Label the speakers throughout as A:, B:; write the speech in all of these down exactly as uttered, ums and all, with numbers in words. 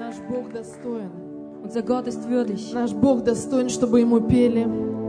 A: Наш Бог достоин.
B: Unser Gott ist würdig.
A: Наш Бог достоин, чтобы Ему пели,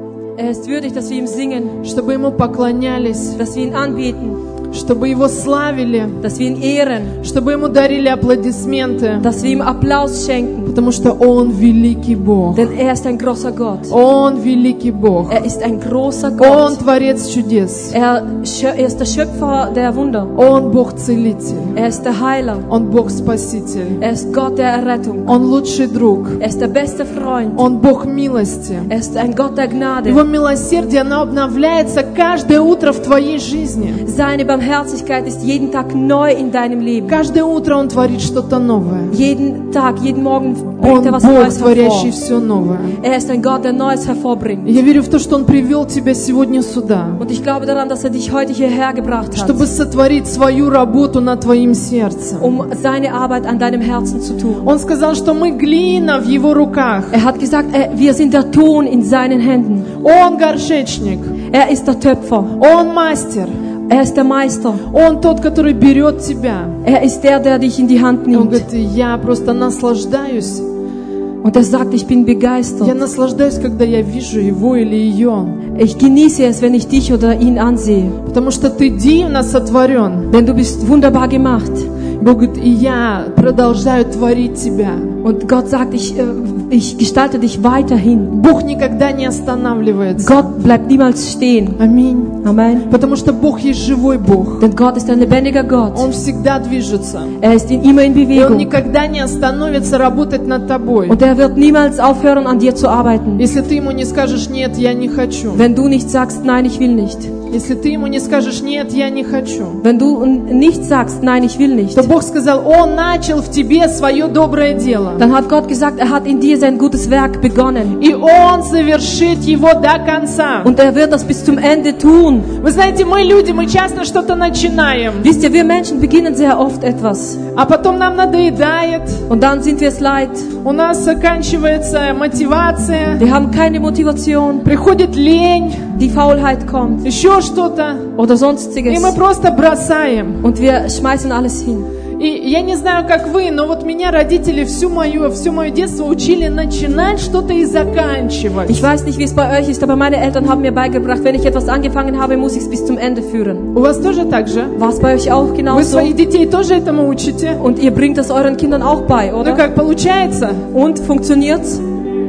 B: Er ist würdig, dass wir ihm singen,
A: чтобы Ему поклонялись,
B: dass wir ihn anbeten,
A: чтобы Его славили,
B: dass wir ihn ehren,
A: чтобы Ему дарили аплодисменты,
B: dass wir ihm Applaus schenken.
A: потому что Он великий Бог.
B: Denn er ist ein großer Gott.
A: Он великий Бог.
B: Er ist ein großer
A: Он
B: Gott.
A: Творец чудес.
B: Er, schö- er ist der Schöpfer der Wunder.
A: Он Бог-целитель.
B: Er ist der Heiler.
A: Он Бог-спаситель.
B: Er ist Gott der Errettung.
A: Он лучший друг.
B: Er ist der beste Freund.
A: Он Бог милости.
B: Er ist ein Gott der Gnade.
A: Его милосердие, оно обновляется каждое утро в твоей жизни.
B: Seine Barmherzigkeit ist jeden Tag neu in deinem Leben.
A: Каждое утро Он творит что-то новое.
B: Jeden Tag, jeden Morgen
A: Он
B: bringt er was
A: Бог,
B: Neues
A: творящий
B: hervor.
A: все новое.
B: Er ist ein Gott, der Neues hervorbringt.
A: Я верю в то, что Он привел тебя сегодня сюда,
B: Und ich glaube daran, dass er dich heute hierher gebracht hat,
A: чтобы сотворить свою работу над твоим сердцем.
B: um seine Arbeit an deinem Herzen zu tun.
A: Он сказал, что мы глина в Его руках.
B: Er hat gesagt, er, wir sind der Ton in seinen Händen.
A: Он горшечник.
B: Er ist der Töpfer.
A: Он мастер.
B: Er ist der Meister.
A: Он тот, который берет тебя.
B: Er ist der, der dich in die Hand
A: И Он
B: nimmt.
A: говорит, я просто наслаждаюсь.
B: Und er sagt, ich bin
A: Я
B: begeistert.
A: наслаждаюсь, когда я вижу его или ее.
B: Ich genieße es, wenn ich dich oder ihn ansehe.
A: Потому что ты дивно сотворен.
B: Denn du bist wunderbar gemacht.
A: Бог говорит, и я продолжаю творить тебя.
B: Und Gott sagt, ich, äh, ich gestalte dich weiterhin.
A: Бог никогда не останавливается.
B: Gott bleibt niemals stehen.
A: Аминь.
B: Amen.
A: Потому что Бог есть живой Бог.
B: Denn Gott ist ein lebendiger Gott.
A: Он всегда движется.
B: Er ist in, immer in
A: И Он
B: Bewegung.
A: никогда не остановится работать над тобой.
B: Und er wird niemals aufhören, an dir zu arbeiten.
A: Если ты Ему не скажешь, нет, я не хочу.
B: Wenn du nicht sagst, nein, ich will nicht.
A: Если ты Ему не скажешь, нет, я не хочу.
B: Wenn du nicht sagst, nein, ich will nicht.
A: То Бог сказал, Он начал в тебе свое доброе дело.
B: Dann hat Gott gesagt, er hat in dir sein gutes Werk begonnen.
A: И Он завершит его до конца.
B: Und er wird das bis zum Ende tun.
A: Вы знаете, мы люди, мы часто что-то начинаем,
B: Wisst ihr, wir Menschen beginnen sehr oft etwas.
A: а потом нам надоедает,
B: Und dann sind wir es leid.
A: у нас заканчивается мотивация,
B: Wir haben keine Motivation.
A: приходит лень,
B: Die Faulheit kommt.
A: еще что-то,
B: Oder
A: и
B: sonstiges.
A: мы просто бросаем.
B: Und wir schmeißen alles hin.
A: И я не знаю, как вы, но вот меня родители всю мою, всю мое детство учили начинать что-то и заканчивать.
B: Ich weiß nicht, wie es bei euch ist, aber meine Eltern haben mir beigebracht, wenn ich etwas angefangen habe, muss ich es bis zum Ende führen.
A: У вас тоже так же?
B: War es bei euch auch
A: Вы
B: genauso?
A: своих детей тоже этому учите?
B: Und ihr bringt das euren Kindern auch bei,
A: Ну
B: oder?
A: как, получается?
B: Und funktioniert's?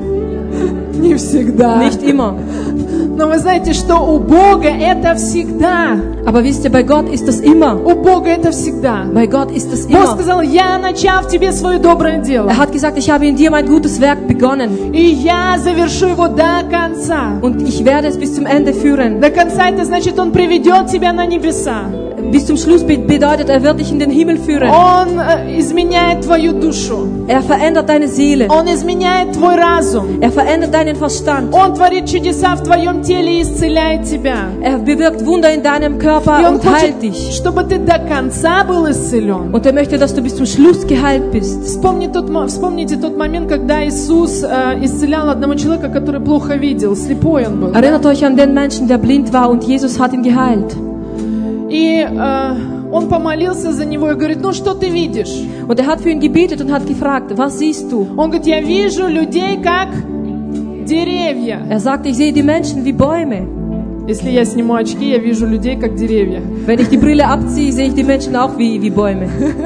A: Не всегда.
B: Nicht immer.
A: Но вы знаете, что у Бога это всегда.
B: Aber wisst ihr, bei Gott ist das immer.
A: У Бога это всегда.
B: Bei Gott ist das
A: Бог
B: immer.
A: сказал, я начал в тебе свое доброе дело.
B: Er hat gesagt, ich habe in dir mein gutes Werk begonnen.
A: И я завершу его до конца.
B: Und ich werde es bis zum Ende führen.
A: До конца это значит, Он приведет тебя на небеса.
B: Bis zum Schluss bedeutet, er wird dich in den Himmel führen.
A: Он äh, изменяет твою душу.
B: Er verändert deine Seele.
A: Он изменяет твой разум.
B: Er verändert deinen Verstand.
A: Он творит чудеса в твоем теле и исцеляет тебя.
B: Er bewirkt Wunder in deinem Körper
A: И Он
B: und
A: хочет,
B: heilt dich.
A: чтобы ты до конца был исцелен.
B: Und er möchte, dass du bis zum Schluss geheilt bist.
A: Вспомни тот, мо- вспомните тот момент, когда Иисус э, исцелял одного человека, который плохо видел, слепой он был.
B: Erinnert euch an den Menschen, der blind war und Jesus hat ihn geheilt.
A: И э, он помолился за него и говорит, ну что ты видишь?
B: Und er hat für ihn gebetet und hat gefragt, was siehst du?
A: Он говорит, я вижу людей как деревья.
B: Er sagt, ich sehe die Menschen wie Bäume.
A: Если я сниму очки, я вижу людей как деревья.
B: Wenn ich die Brille abziehe, sehe ich die Menschen auch wie, wie Bäume.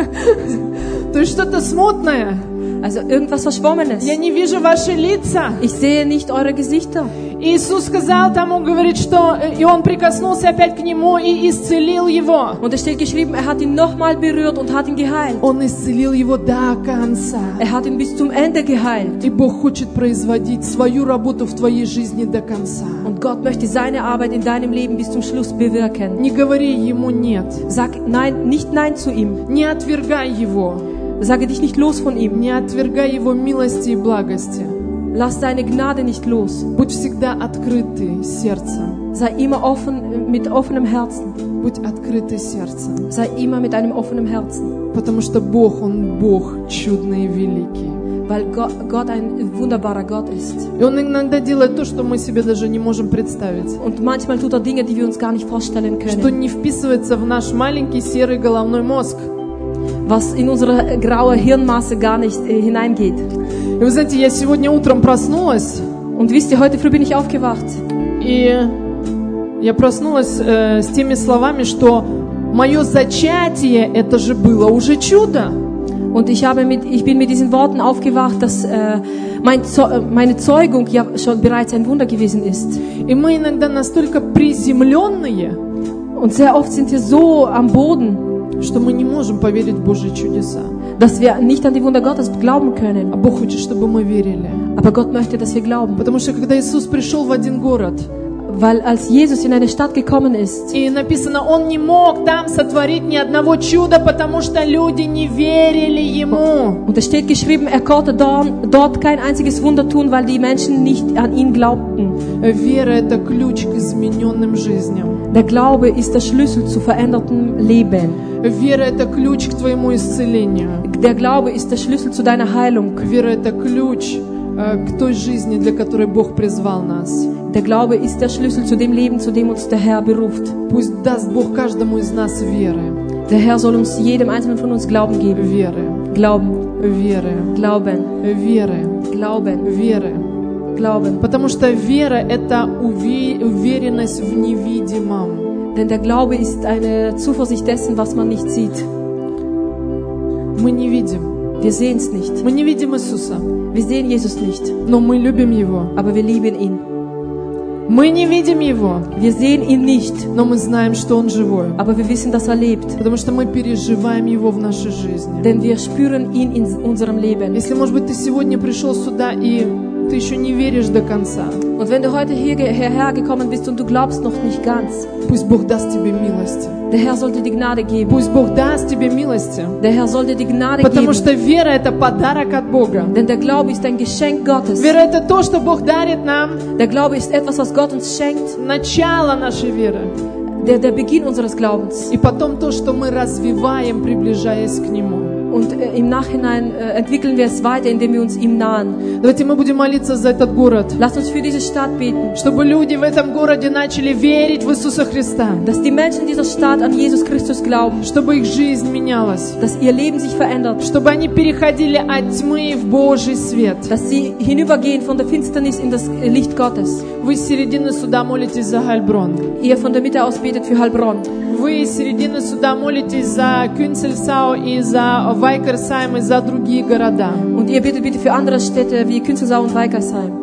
A: То есть что-то смутное.
B: Also irgendwas Verschwommenes.
A: Я не вижу ваши лица.
B: Ich sehe nicht eure Gesichter.
A: И Иисус сказал тому, говорит, что... И он прикоснулся опять к нему и исцелил его.
B: Und es steht geschrieben, er hat ihn nochmal berührt und hat ihn geheilt.
A: Он исцелил его до конца.
B: Er hat ihn bis zum Ende geheilt.
A: И Бог хочет производить свою работу в твоей жизни до конца.
B: Und Gott möchte seine Arbeit in deinem Leben bis zum Schluss bewirken.
A: Не говори ему нет.
B: Sag nein, nicht nein zu ihm.
A: Не отвергай его.
B: Sage dich nicht los von ihm.
A: Не отвергай его милости и благости.
B: Lass seine Gnade nicht los.
A: Будь всегда открытый сердцем.
B: Sei immer offen, mit offenem Herzen.
A: Будь открытый сердцем.
B: Sei immer mit einem offenen Herzen.
A: Потому что Бог, Он Бог чудный и великий.
B: Weil Gott, Gott ein wunderbarer Gott ist.
A: И Он иногда делает то, что мы себе даже не можем представить.
B: Und manchmal tut er Dinge, die wir uns gar nicht vorstellen
A: Что
B: können.
A: не вписывается в наш маленький серый головной мозг.
B: was in unsere graue Hirnmasse gar nicht äh, hineingeht.
A: И вы знаете, я сегодня утром проснулась,
B: Und wisst ihr, heute früh bin ich aufgewacht.
A: и я проснулась э, с теми словами, что мое зачатие, это же было уже чудо.
B: Und ich, habe mit, ich bin mit diesen Worten aufgewacht, dass äh, mein Zeu- meine Zeugung ja schon bereits ein Wunder gewesen ist.
A: И мы иногда настолько приземленные,
B: Und sehr oft sind wir so am Boden,
A: что мы не можем поверить в Божьи чудеса.
B: dass wir nicht an die Wunder Gottes glauben
A: А
B: können.
A: Бог хочет, чтобы мы верили.
B: Aber Gott möchte, dass wir glauben.
A: Потому что когда Иисус пришел в один город,
B: Weil als Jesus in eine Stadt gekommen ist,
A: и написано, Он не мог там сотворить ни одного чуда, потому что люди не верили Ему.
B: und es steht geschrieben, er konnte dort, dort kein einziges Wunder tun, weil die Menschen nicht an ihn glaubten.
A: Вера – это ключ к измененным жизням.
B: Der Glaube ist der Schlüssel zu verändertem Leben.
A: Вера – это ключ к твоему исцелению.
B: Der Glaube ist der Schlüssel zu deiner Heilung.
A: Вера – это ключ э, к той жизни, для которой Бог призвал нас.
B: Der Glaube ist der Schlüssel zu dem Leben, zu dem uns der Herr beruft.
A: Пусть даст Бог каждому из нас веры.
B: Der Herr soll uns jedem einzelnen von uns Glauben geben.
A: Веры,
B: Glauben,
A: веры,
B: Glauben,
A: веры,
B: Glauben,
A: веры.
B: Glauben.
A: Потому что вера – это уве- уверенность в невидимом.
B: Denn der Glaube ist eine Zuversicht dessen, was man nicht sieht.
A: Мы не видим.
B: Wir sehen es nicht.
A: Мы не видим Иисуса,
B: Wir sehen Jesus nicht,
A: но мы любим Его.
B: aber wir lieben ihn.
A: Мы не видим Его,
B: Wir sehen ihn nicht,
A: но мы знаем, что Он живой.
B: aber wir wissen, dass er lebt.
A: Потому что мы переживаем Его в нашей жизни.
B: Denn wir spüren ihn in unserem Leben.
A: Если, может быть, ты сегодня пришел сюда и ты еще не веришь до конца,
B: Und wenn du heute hier, hierher gekommen bist und du glaubst noch nicht ganz,
A: пусть Бог даст тебе милости.
B: der Herr soll dir die Gnade geben.
A: Пусть Бог даст тебе милости.
B: Der Herr soll dir die Gnade
A: Потому
B: geben.
A: что вера – это подарок от Бога.
B: Denn der Glaube ist ein Geschenk Gottes.
A: Вера – это то, что Бог дарит нам.
B: Der Glaube ist etwas, was Gott uns schenkt.
A: Начало нашей веры.
B: Der, der Beginn unseres Glaubens.
A: И потом то, что мы развиваем, приближаясь к Нему.
B: Und äh, im Nachhinein äh, entwickeln wir es weiter, indem wir uns ihm nahen.
A: Давайте мы будем молиться за этот город.
B: Lasst uns für diese Stadt beten,
A: Чтобы люди в этом городе начали верить в Иисуса Христа.
B: dass die Menschen dieser Stadt an Jesus Christus glauben,
A: Чтобы их жизнь менялась.
B: dass ihr Leben sich verändert,
A: Чтобы они переходили от тьмы в Божий свет.
B: dass sie hinübergehen von der Finsternis in das äh, Licht Gottes.
A: Вы с середины суда молитесь за Гальброн.
B: Ihr von der Mitte aus betet für Heilbronn.
A: Вы с середины суда молитесь за Кюнцельсау и за Вайкерсайм и за другие города.
B: Und ihr betet bitte für andere Städte wie Künzelsau und Weikersheim.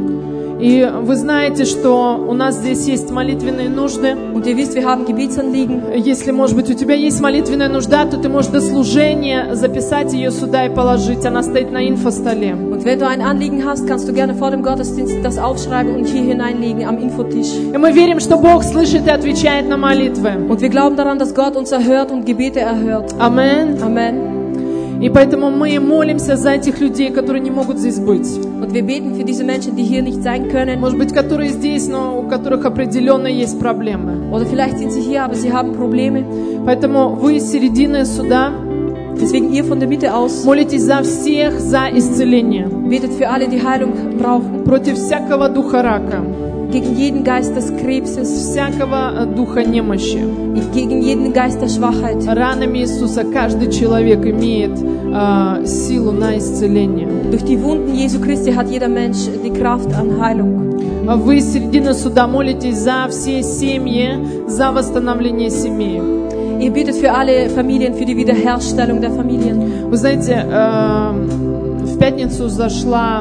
A: И вы знаете, что у нас здесь есть молитвенные нужды.
B: Und ihr wisst, wir haben Gebetsanliegen.
A: Если, может быть, у тебя есть молитвенная нужда, то ты можешь до служения записать ее сюда и положить. Она стоит на инфостоле.
B: Und wenn du ein Anliegen hast, kannst du gerne vor dem Gottesdienst das aufschreiben und hier hineinlegen am Infotisch.
A: И мы верим, что Бог слышит и отвечает на молитвы.
B: Und wir glauben daran, dass Gott uns erhört und Gebete erhört.
A: Амен.
B: Amen.
A: И поэтому мы молимся за этих людей, которые не могут здесь быть.
B: Und wir beten für diese Menschen, die hier nicht sein können.
A: Может быть, которые здесь, но у которых определенно есть проблемы.
B: Oder vielleicht sind sie hier, aber sie haben Probleme.
A: Поэтому вы с середины суда
B: Deswegen ihr von der Mitte aus
A: молитесь за всех, за исцеление.
B: betet für alle, die Heilung brauchen.
A: Против всякого духа рака,
B: Gegen jeden Geist des Krebses,
A: всякого духа немощи.
B: gegen jeden Geist der Schwachheit.
A: Ранами Иисуса каждый человек имеет э, силу на исцеление.
B: Durch die Wunden Jesu Christi hat jeder Mensch die Kraft an Heilung.
A: Вы с середины суда молитесь за все семьи, за восстановление семей.
B: Ihr betet für alle Familien, für die Wiederherstellung der Familien.
A: Вы знаете, э, в пятницу зашла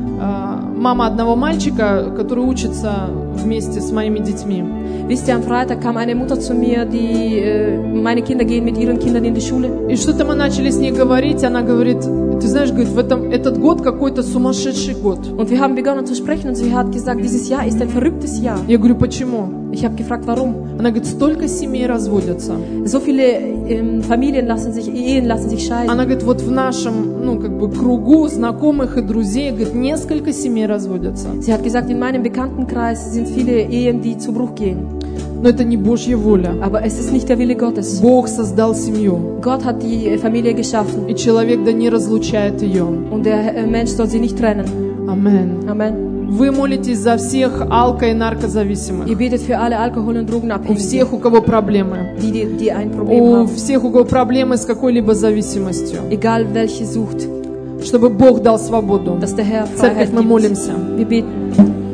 A: э, мама одного мальчика, который учится вместе с моими детьми.
B: Wisst ihr, am Freitag kam eine Mutter zu mir, die, äh, meine Kinder gehen mit ihren Kindern in die Schule.
A: И что-то мы начали с ней говорить, она говорит, ты знаешь, говорит, в этом, этот год какой-то сумасшедший год.
B: Und wir haben begonnen zu sprechen und sie hat gesagt, dieses Jahr ist ein verrücktes Jahr.
A: Я говорю, почему?
B: Ich habe gefragt, warum?
A: Она говорит, столько семей разводятся.
B: So viele ähm, Familien lassen sich, Ehen lassen sich scheiden.
A: Она говорит, вот в нашем, ну, как бы, кругу знакомых и друзей, говорит, несколько семей разводятся.
B: Sie hat gesagt, in meinem Bekanntenkreis sind viele Ehen, die zu Bruch gehen.
A: Но это не Божья воля.
B: Aber es ist nicht der Wille Gottes.
A: Бог создал семью,
B: Gott hat die Familie geschaffen
A: и человек да не разлучает ее.
B: und der äh, Mensch soll sie nicht trennen.
A: Амен.
B: Amen.
A: Вы молитесь за всех алко- и наркозависимых.
B: Ihr betet für alle Alkohol- und
A: У
B: Drogenabhängigen,
A: всех, у кого проблемы.
B: die, die, die ein Problem
A: У
B: haben,
A: всех, у кого проблемы с какой-либо зависимостью.
B: egal welche Sucht,
A: Чтобы Бог дал свободу.
B: dass der Herr
A: Церковь,
B: Freiheit
A: мы
B: gibt.
A: молимся.
B: Wir beten.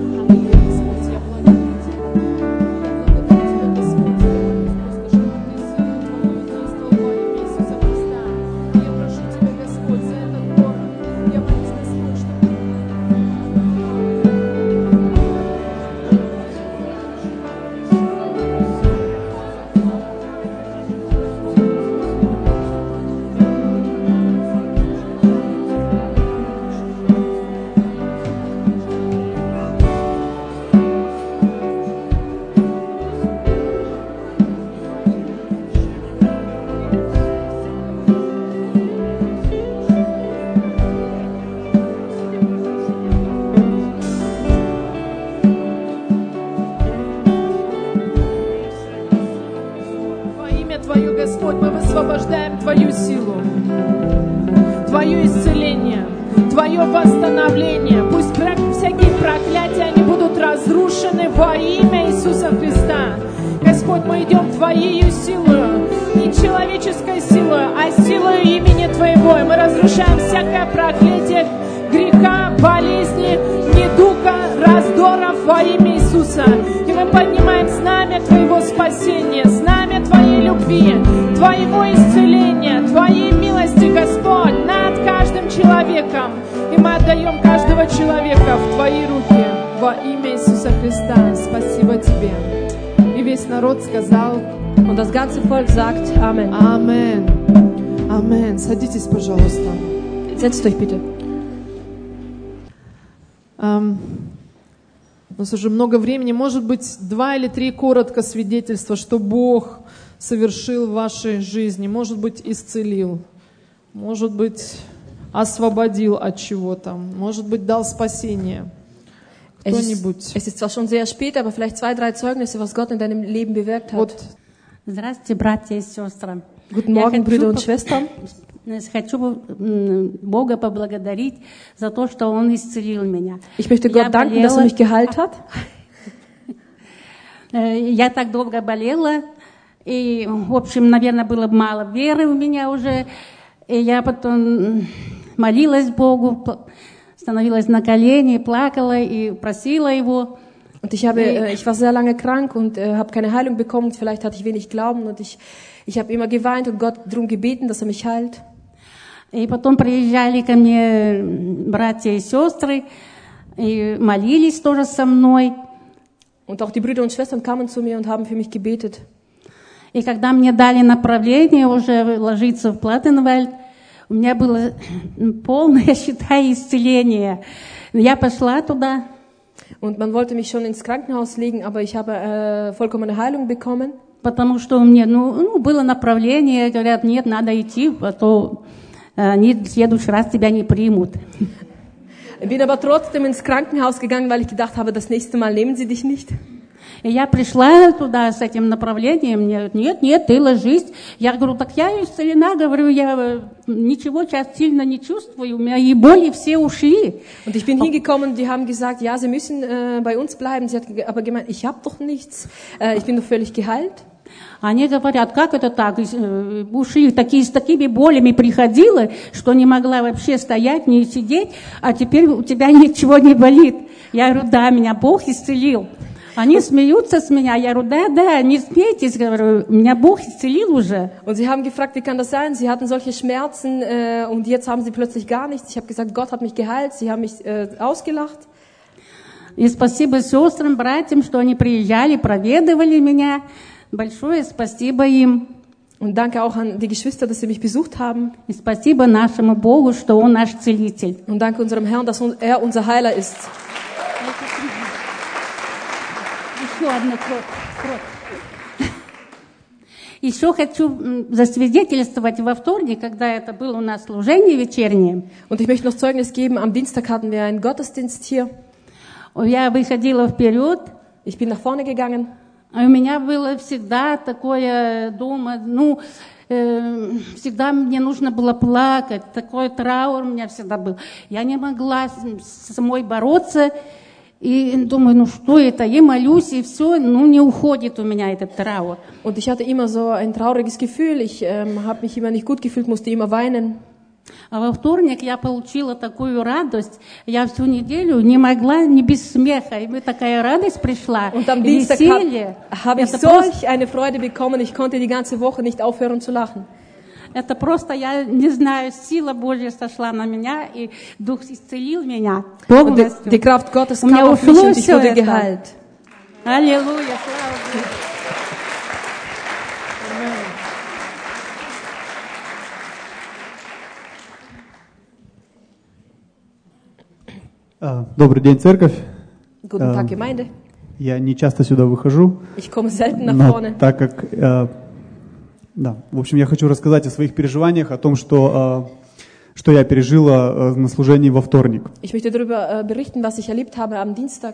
A: Твою, Господь, мы высвобождаем Твою силу, Твое исцеление, Твое восстановление. Пусть всякие проклятия, они будут разрушены во имя Иисуса Христа. Господь, мы идем Твоею силою, не человеческой силой, а силой имени Твоего. И мы разрушаем всякое проклятие греха, болезни, недуга, раздоров во имя Иисуса. И мы поднимаем знамя Твоего спасения, знамя Твоей любви, Твоего исцеления, Твоей милости, Господь, над каждым человеком. И мы отдаем каждого человека в Твои руки во имя Иисуса Христа. Спасибо Тебе. И весь народ сказал:
B: Und das ganze Volk sagt Amen.
A: Амен. Амен. Садитесь, пожалуйста.
B: Setzt euch bitte.
A: Um, у нас уже много времени. Может быть, два или три коротко свидетельства, что Бог совершил в вашей жизни. Может быть, исцелил. Может быть, освободил от чего-то. Может быть, дал спасение.
B: Es ist,
A: Кто-нибудь.
B: es ist zwar schon sehr spät, aber vielleicht zwei, drei Zeugnisse, was Gott in deinem Leben bewirkt hat.
A: Вот.
C: Здравствуйте, братья и сестры.
B: Guten
C: Я
B: Morgen,
C: хочу
B: Brüder und
C: по-
B: Schwestern.
C: Хочу м, Бога поблагодарить за то, что Он исцелил меня.
B: Ich möchte
C: Я
B: Gott danken, dass er
C: болела,
B: mich geheilt hat.
C: э, я так долго болела, и, в общем, наверное, было мало веры у меня уже. И я потом молилась Богу, пл- становилась на колени, плакала и просила Его.
B: Und ich habe, äh, ich war sehr lange krank und äh, habe keine Heilung bekommen. Vielleicht hatte ich wenig Glauben und ich, ich habe immer geweint und Gott darum gebeten, dass er mich heilt.
C: И потом приезжали ко мне братья и сестры, и молились тоже со мной.
B: Und auch die Brüder und Schwestern kamen zu mir und haben für mich gebetet.
C: И когда мне дали направление уже ложиться в Платтенвальд, у меня было полное, считай, исцеление. Я пошла туда,
B: Und man wollte mich schon ins Krankenhaus legen, aber ich habe äh, vollkommene Heilung bekommen.
C: потому что мне ну, ну, было направление, говорят, нет, надо идти, а то они в следующий раз тебя не примут.
B: Ich bin aber trotzdem ins Krankenhaus gegangen, weil ich gedacht habe, das nächste Mal nehmen sie dich nicht.
C: И я пришла туда с этим направлением, мне говорят, нет, нет, ты ложись. Я говорю, так я исцелена, говорю, я ничего сейчас сильно не чувствую, у меня и боли все ушли.
B: Und ich bin hingekommen und die haben gesagt, ja, sie müssen äh, bei uns bleiben. Sie hat aber gemeint, ich habe doch nichts, äh, ich bin doch völlig geheilt.
C: Они говорят, как это так? Э, Уши такие, с такими болями приходила, что не могла вообще стоять, не сидеть, а теперь у тебя ничего не болит. Я говорю, да, меня Бог исцелил. Они смеются с меня. Я говорю, да, да, не смейтесь, говорю, меня Бог исцелил уже.
B: Und sie haben gefragt, wie kann das sein? Sie hatten solche Schmerzen äh, und jetzt haben sie plötzlich gar nichts. Ich habe gesagt, Gott hat mich geheilt. Sie haben mich äh, ausgelacht.
C: И спасибо сестрам, братьям, что они приезжали, проведывали меня. Большое спасибо им.
B: Und danke auch an die Geschwister, dass sie mich besucht haben.
C: И спасибо нашему Богу, что Он наш целитель.
B: Und danke unserem Herrn, dass er unser Heiler ist.
C: Еще одна кровь. Еще хочу м, засвидетельствовать во вторник, когда это было у нас служение вечернее.
B: Und ich möchte noch Zeugnis geben. Am Dienstag hatten wir einen Gottesdienst hier.
C: Я выходила вперед,
B: Ich bin nach vorne gegangen.
C: и у меня было всегда такое дома, ну, э, всегда мне нужно было плакать, такой траур у меня всегда был. Я не могла с с самой бороться, И думаю, ну что это? Я молюсь, и все, ну не уходит у меня этот траур.
B: Und ich hatte immer so ein trauriges Gefühl. Ich ähm, habe mich immer nicht gut gefühlt, musste immer weinen.
C: А во вторник я получила такую радость. Я всю неделю не могла не без смеха. И мне такая радость пришла.
B: Und am
C: и
B: Dienstag
C: веселье.
B: habe hab ich
C: Это
B: solch
C: просто,
B: eine Freude bekommen. Ich konnte die ganze Woche nicht aufhören zu lachen.
C: это просто, я не знаю, сила Божья сошла на меня, и Дух исцелил меня
B: Und die,
C: полностью.
B: die Kraft Gottes
C: У
B: kam
C: меня
B: auf mich
C: ушло
B: und ich
C: все
B: wurde
C: это.
B: geheilt.
C: Аллилуйя, слава Богу.
D: А, Добрый день, церковь.
B: Guten
D: Ähm,
B: Tag, Gemeinde.
D: Я не часто сюда выхожу,
B: Ich komme selten nach
D: но
B: vorne.
D: так как, э, да, в общем, я хочу рассказать о своих переживаниях, о том, что, э, что я пережила э, на служении во вторник.
B: Ich möchte darüber äh, berichten, was ich erlebt habe am Dienstag.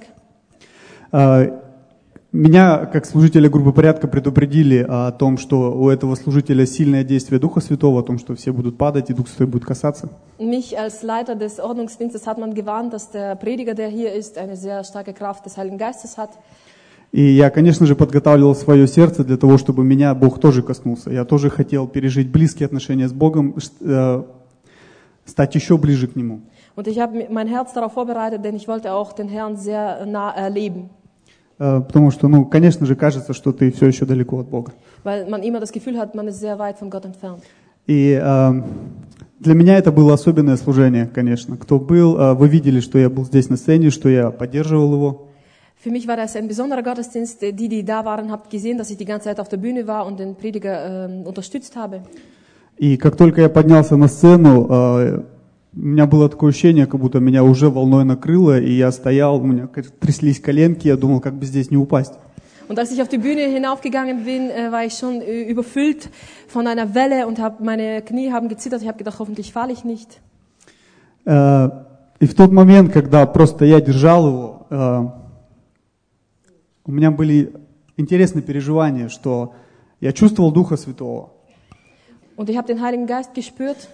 D: Э, Меня, как служителя группы порядка, предупредили о том, что у этого служителя сильное действие Духа Святого, о том, что все будут падать и Дух Святой будет касаться.
B: Mich als Leiter des Ordnungsdienstes hat man gewarnt, dass der Prediger, der hier ist, eine sehr starke Kraft des Heiligen Geistes hat.
D: И я, конечно же, подготавливал свое сердце для того, чтобы меня Бог тоже коснулся. Я тоже хотел пережить близкие отношения с Богом, э, стать еще ближе к Нему.
B: Und ich habe mein Herz darauf vorbereitet, denn ich wollte auch den Herrn sehr nah erleben.
D: Э, потому что, ну, конечно же, кажется, что ты все еще далеко от Бога.
B: Weil man immer das Gefühl hat, man ist sehr weit von Gott entfernt.
D: И э, для меня это было особенное служение, конечно. Кто был, э, вы видели, что я был здесь на сцене, что я поддерживал его.
B: Für mich war das ein besonderer Gottesdienst. Die, die da waren, habt gesehen, dass ich die ganze Zeit auf der Bühne war und den Prediger äh, unterstützt habe.
D: И как только я поднялся на сцену, э, у меня было такое ощущение, как будто меня уже волной накрыло, и я стоял, у меня тряслись коленки, я думал, как бы здесь не упасть.
B: Und als ich auf die Bühne hinaufgegangen bin, äh, war ich schon äh, überfüllt von einer Welle und hab, meine Knie haben gezittert. Ich habe gedacht, hoffentlich falle ich nicht.
D: Э, и в тот момент, когда просто я держал его, э, у меня были интересные переживания, что я чувствовал Духа Святого.
B: Und ich habe den Heiligen Geist gespürt.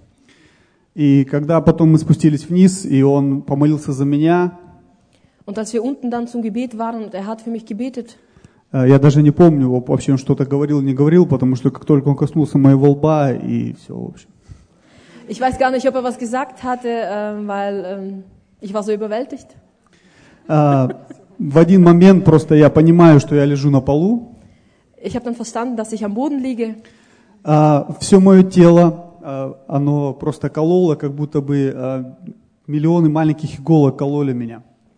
D: И когда потом мы спустились вниз, и он помолился за меня,
B: Und als wir unten dann zum Gebet waren und er hat für mich gebetet,
D: э, я даже не помню, вообще он что-то говорил, не говорил, потому что как только он коснулся моего лба, и все, в общем.
B: ich weiß gar nicht, ob er was gesagt hatte, äh, weil ähm, ich war so überwältigt.
D: Э, в один момент просто я понимаю, что я лежу на полу,
B: Ich habe dann verstanden, dass ich am Boden liege.
D: э, все мое тело, э, оно просто кололо, как будто бы э, миллионы маленьких иголок кололи меня.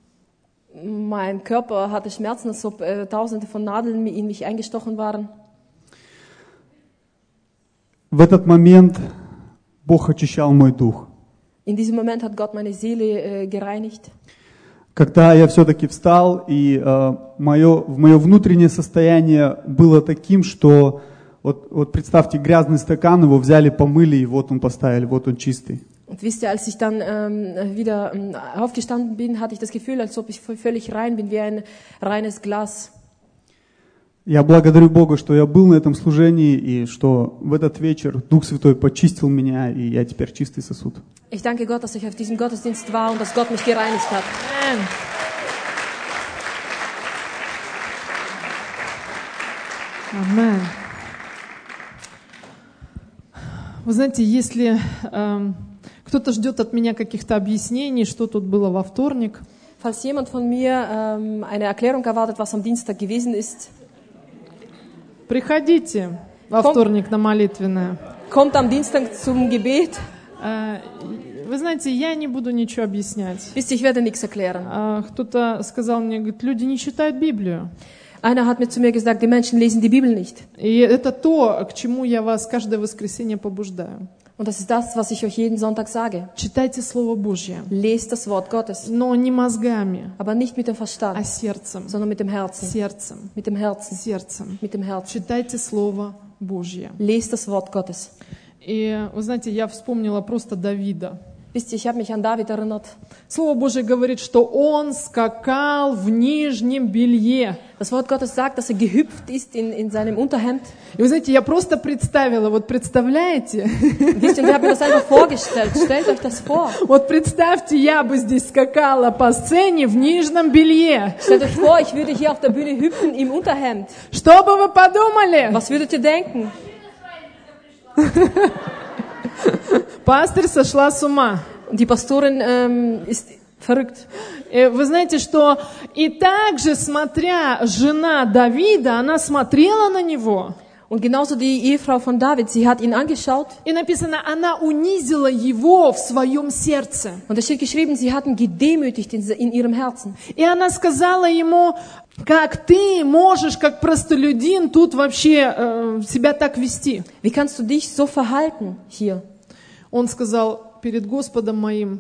B: Mein Körper hatte Schmerzen, als ob äh, tausende von Nadeln in mich eingestochen waren.
D: В этот момент Бог очищал мой дух.
B: In diesem Moment hat Gott meine Seele äh, gereinigt.
D: Когда я все-таки встал, и э, мое, мое внутреннее состояние было таким, что вот, вот представьте, грязный стакан, его взяли, помыли, и вот он поставили, вот он чистый.
B: Und wisst ihr, als ich dann ähm, wieder ähm, aufgestanden bin, hatte ich das Gefühl, als ob ich völlig rein bin, wie ein reines Glas.
D: Я благодарю Бога, что я был на этом служении, и что в этот вечер Дух Святой почистил меня, и я теперь чистый сосуд.
B: Ich danke Gott, dass ich auf diesem Gottesdienst war und dass Gott mich gereinigt hat.
A: Amen. Amen. Вы знаете, если эм, кто-то ждет от меня каких-то объяснений, что тут было во вторник,
B: Falls jemand von mir ähm, eine Erklärung erwartet, was am Dienstag gewesen ist,
A: приходите во
B: Ком-
A: вторник на молитвенное.
B: kommt am Dienstag zum Gebet.
A: Э, Вы знаете, я не буду ничего объяснять.
B: Wisst ihr, ich werde nichts erklären.
A: А, Кто-то сказал мне, говорит, люди не читают Библию.
B: Einer hat mir zu mir gesagt, die Menschen lesen die Bibel nicht.
A: И это то, к чему я вас каждое воскресенье побуждаю.
B: Und das ist das, was ich euch jeden Sonntag sage.
A: Читайте Слово Божье,
B: Lest das Wort Gottes,
A: но не мозгами,
B: aber nicht mit dem
A: а
B: Verstand,
A: сердцем.
B: sondern mit dem Herzen.
A: Сердцем.
B: Mit dem Herzen.
A: Сердцем.
B: Mit dem Herzen.
A: Читайте Слово Божье.
B: Lest das Wort Gottes.
A: И, вы знаете, я вспомнила просто Давида.
B: Wisst ihr, ich habe mich an David erinnert.
A: Слово Божие говорит, что он скакал в нижнем белье.
B: Das Wort Gottes sagt, dass er gehüpft ist in, in seinem Unterhemd.
A: И вы знаете, я просто представила, вот представляете?
B: Wisst ihr, und ich habe mir das einfach vorgestellt. Stellt euch das vor.
A: Вот представьте, я бы здесь скакала по сцене в нижнем белье.
B: Stellt euch vor, ich würde hier auf der Bühne hüpfen im Unterhemd.
A: Что бы вы подумали?
B: Was würdet ihr denken?
A: Пастырь сошла с ума.
B: Und die Pastorin ähm, ist verrückt.
A: И вы знаете, что и также, смотря жена Давида, она смотрела на него.
B: Und genauso die Ehefrau von David, sie hat ihn angeschaut.
A: И написано, она унизила его в своем сердце.
B: Und es steht geschrieben, sie hat ihn gedemütigt in, in ihrem Herzen.
A: И она сказала ему, как ты можешь, как простолюдин, тут вообще э, себя так вести?
B: Wie kannst du dich so verhalten hier?
A: Он сказал, перед Господом моим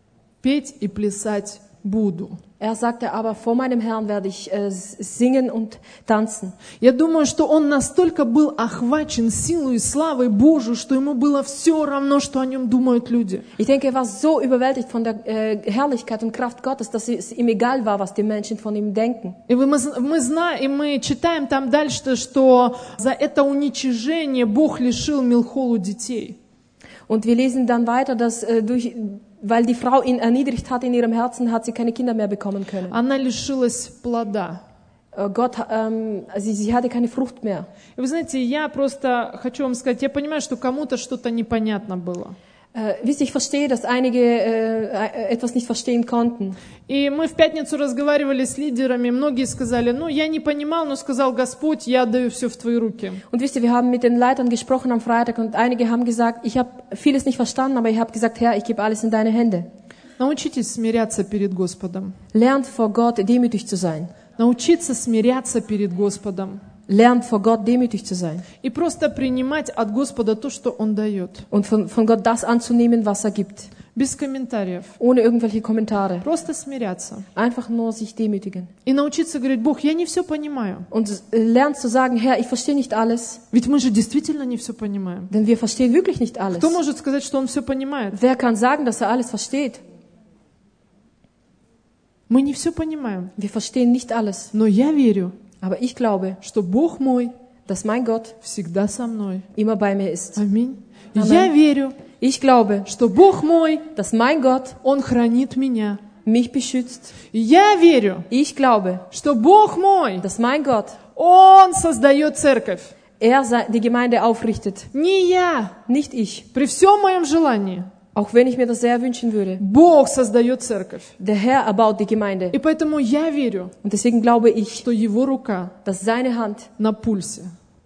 A: петь и плясать буду.
B: Er sagte aber, vor meinem Herrn werde ich äh, singen und tanzen.
A: Я думаю, что он настолько был охвачен силой и славой Божией, что ему было все равно, что о нем думают люди.
B: Ich denke, er war so überwältigt von der äh, Herrlichkeit und Kraft Gottes, dass es ihm egal war, was die Menschen von ihm denken.
A: И мы, мы знаем, и мы читаем там дальше, что за это уничижение Бог лишил Милхолу детей.
B: Und wir lesen dann weiter, dass äh, durch, weil die Frau ihn erniedrigt hat in ihrem Herzen, hat sie keine Kinder mehr bekommen können.
A: Она лишилась плода.
B: Äh, Gott, ähm, sie, sie hatte keine Frucht mehr.
A: И вы знаете, я просто хочу вам сказать, я понимаю, что кому-то что-то непонятно было.
B: Äh, wisst ihr, ich verstehe, dass einige äh, etwas nicht verstehen konnten.
A: И мы в пятницу разговаривали с лидерами, многие сказали, ну, я не понимал, но сказал Господь, я отдаю все в твои руки.
B: Und wisst ihr, wir haben mit den Leitern gesprochen am Freitag und einige haben gesagt, ich habe vieles nicht verstanden, aber ich habe gesagt, Herr, ich gebe alles in deine Hände.
A: Научитесь смиряться перед Господом.
B: Lernt vor Gott demütig zu sein.
A: Научиться смиряться перед Господом.
B: Lernt vor Gott demütig zu sein.
A: И просто принимать от Господа то, что Он дает.
B: Und von, von Gott das anzunehmen, was er gibt.
A: Без комментариев.
B: Ohne irgendwelche Kommentare.
A: Просто смиряться.
B: Einfach nur sich demütigen.
A: И научиться говорить, Бог, я не все понимаю.
B: Und lernt zu sagen, Herr, ich verstehe nicht alles.
A: Ведь мы же действительно не все понимаем.
B: Denn wir verstehen wirklich nicht alles.
A: Кто может сказать, что он все понимает?
B: Wer kann sagen, dass er alles versteht?
A: Мы не все понимаем.
B: Wir verstehen nicht alles.
A: Но я верю,
B: Aber ich glaube,
A: что Бог мой
B: dass mein Gott
A: всегда со мной.
B: immer bei mir ist.
A: Аминь.
B: Amen.
A: Я верю,
B: Ich glaube,
A: что Бог мой,
B: dass mein Gott
A: Он хранит меня.
B: mich beschützt.
A: Я верю,
B: Ich glaube,
A: что Бог мой,
B: dass mein Gott,
A: Он создает церковь.
B: er die Gemeinde aufrichtet.
A: Не я.
B: Nicht ich.
A: При всем моем желании.
B: Auch wenn ich mir das sehr wünschen würde.
A: Бог создает церковь.
B: Der Herr erbaut die Gemeinde.
A: И поэтому я верю,
B: Und deswegen glaube ich,
A: что Его рука
B: dass seine Hand
A: на пульсе.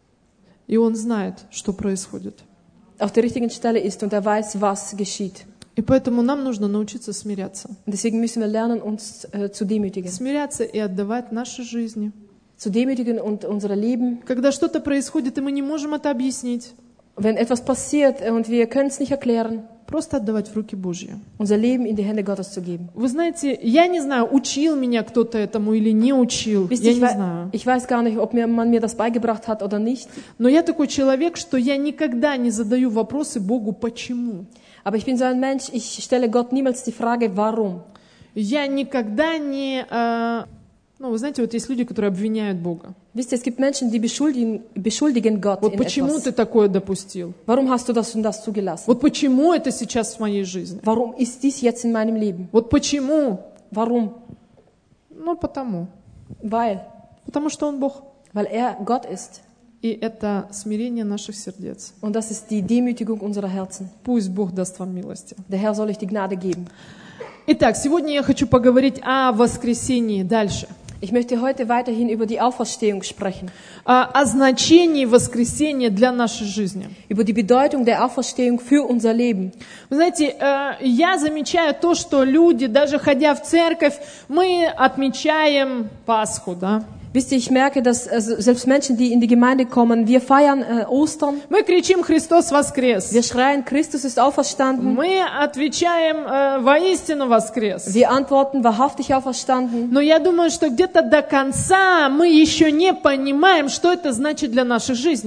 A: И Он знает, что происходит.
B: auf der richtigen Stelle ist und er weiß, was geschieht.
A: И поэтому нам нужно научиться смиряться.
B: Und deswegen müssen wir lernen, uns äh, zu demütigen.
A: Смиряться и отдавать наши жизни.
B: Zu demütigen und unser Leben.
A: Когда что-то происходит, и мы не можем это объяснить,
B: Wenn etwas passiert und wir können es nicht erklären,
A: просто отдавать в руки Божьи.
B: unser Leben in die Hände Gottes zu geben.
A: Вы знаете, я не знаю, учил меня кто-то этому или не учил.
B: Wisst
A: Я
B: ihr, ich,
A: не
B: wei-
A: знаю.
B: ich weiß gar nicht, ob mir, man mir das beigebracht hat oder nicht.
A: Но я такой человек, что я никогда не задаю вопросы Богу «почему?».
B: Aber ich bin so ein Mensch, ich stelle Gott niemals die Frage, warum.
A: Я никогда не... э, ну, вы знаете, вот есть люди, которые обвиняют Бога.
B: Wisst ihr, es gibt Menschen, die beschuldigen, beschuldigen Gott
A: Вот
B: in
A: почему
B: etwas.
A: ты такое допустил?
B: Warum hast du das und das zugelassen?
A: Вот почему это сейчас в моей жизни?
B: Warum ist dies jetzt in meinem Leben?
A: Вот почему?
B: Warum?
A: Ну, потому.
B: Weil,
A: Потому что Он Бог.
B: weil er Gott ist.
A: И это смирение наших сердец.
B: Und das ist die Demütigung unserer Herzen.
A: Пусть Бог даст вам милости.
B: Der Herr soll euch die Gnade geben.
A: Итак, сегодня я хочу поговорить о воскресении дальше.
B: Ich möchte heute weiterhin über die Auferstehung sprechen.
A: О, о значении воскресения для нашей жизни.
B: Über die Bedeutung der Auferstehung für unser Leben.
A: Вы знаете, э, я замечаю то, что люди, даже ходя в церковь, мы отмечаем Пасху, да?
B: Wisst ihr, ich merke, dass also selbst Menschen, die in die Gemeinde kommen, wir feiern äh, Ostern.
A: Мы кричим «Христос воскрес!»
B: Wir schreien, Christus ist auferstanden.
A: Мы отвечаем э, «Воистину воскрес!»
B: Wir antworten, wahrhaftig auferstanden.
A: Но я думаю, что где-то до конца мы еще не понимаем, что это значит для нашей жизни.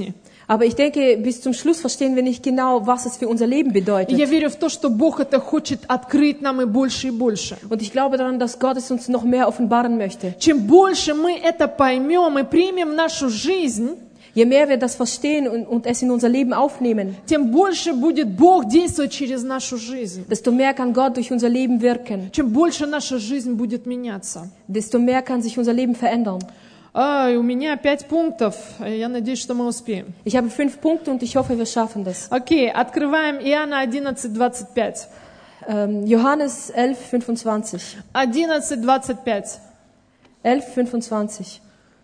B: Aber ich denke, bis zum Schluss verstehen wir nicht genau, was es für unser Leben
A: И я
B: bedeutet.
A: верю в то, что Бог это хочет открыть нам и больше и больше.
B: Und ich glaube daran, dass Gott es uns noch mehr offenbaren möchte.
A: Чем больше мы это поймем и примем в нашу жизнь,
B: Je mehr wir das verstehen und, und es in unser Leben aufnehmen,
A: тем больше будет Бог действовать через нашу жизнь.
B: desto mehr kann Gott durch unser Leben wirken.
A: Чем больше наша жизнь будет меняться.
B: Desto mehr kann sich unser Leben verändern.
A: А, у меня пять пунктов. Я надеюсь, что мы успеем.
B: Ich habe fünf Punkte und ich hoffe, wir schaffen das.
A: Окей, открываем Иоанна одиннадцать двадцать пять.
B: Ähm, Johannes elf fünfundzwanzig.
A: одиннадцать двадцать пять.
B: elf fünfundzwanzig.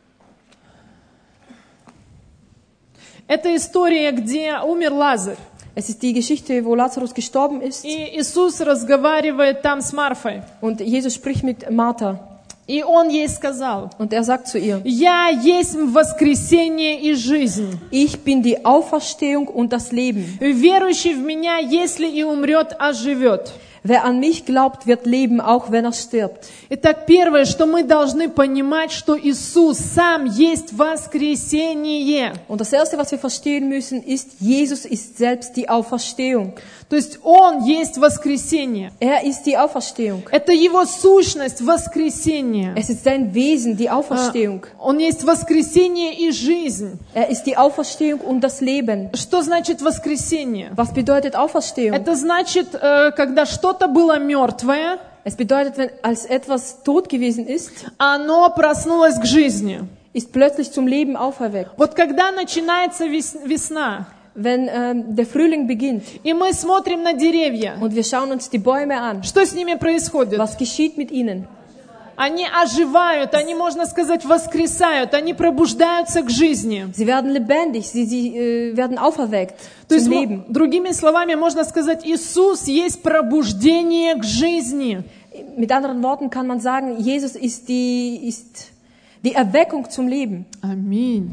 A: Это история, где умер Лазарь.
B: Es ist die Geschichte, wo Lazarus gestorben ist
A: И Иисус разговаривает там с Марфой.
B: und Jesus spricht mit Martha
A: И Он ей сказал:
B: und er sagt zu ihr,
A: «Я есть воскресение и жизнь.
B: ich bin die Auferstehung und das Leben.
A: Верующий в Меня, если и умрет, оживет».
B: Wer an mich glaubt, wird leben, auch wenn er stirbt.
A: Итак, первое, что мы должны понимать, что Иисус сам есть воскресение.
B: Und das Erste, was wir verstehen müssen, ist, Jesus ist selbst die Auferstehung.
A: То есть Он есть воскресение.
B: Er ist die Auferstehung.
A: Это Его сущность, воскресение.
B: Es ist sein Wesen, die Auferstehung.
A: Он есть воскресение и жизнь.
B: Er ist die Auferstehung und das Leben.
A: Что значит воскресение?
B: Was bedeutet Auferstehung?
A: Это значит, э, когда что-то было мертвое,
B: Es bedeutet, wenn als etwas tot gewesen ist,
A: оно проснулось к жизни.
B: ist plötzlich zum Leben auferweckt.
A: Вот когда начинается вес- весна,
B: Wenn ähm, der Frühling beginnt
A: и мы смотрим на деревья,
B: und wir schauen uns die Bäume an,
A: что с ними происходит?
B: was geschieht mit ihnen?
A: Они оживают, они, можно сказать, воскресают, они пробуждаются к жизни.
B: Sie werden lebendig, sie, sie äh, werden auferweckt
A: То есть,
B: zum
A: мо-
B: Leben.
A: другими словами, можно сказать, Иисус есть пробуждение к жизни.
B: Mit anderen Worten kann man sagen, Jesus ist die, ist die Erweckung zum Leben.
A: Аминь.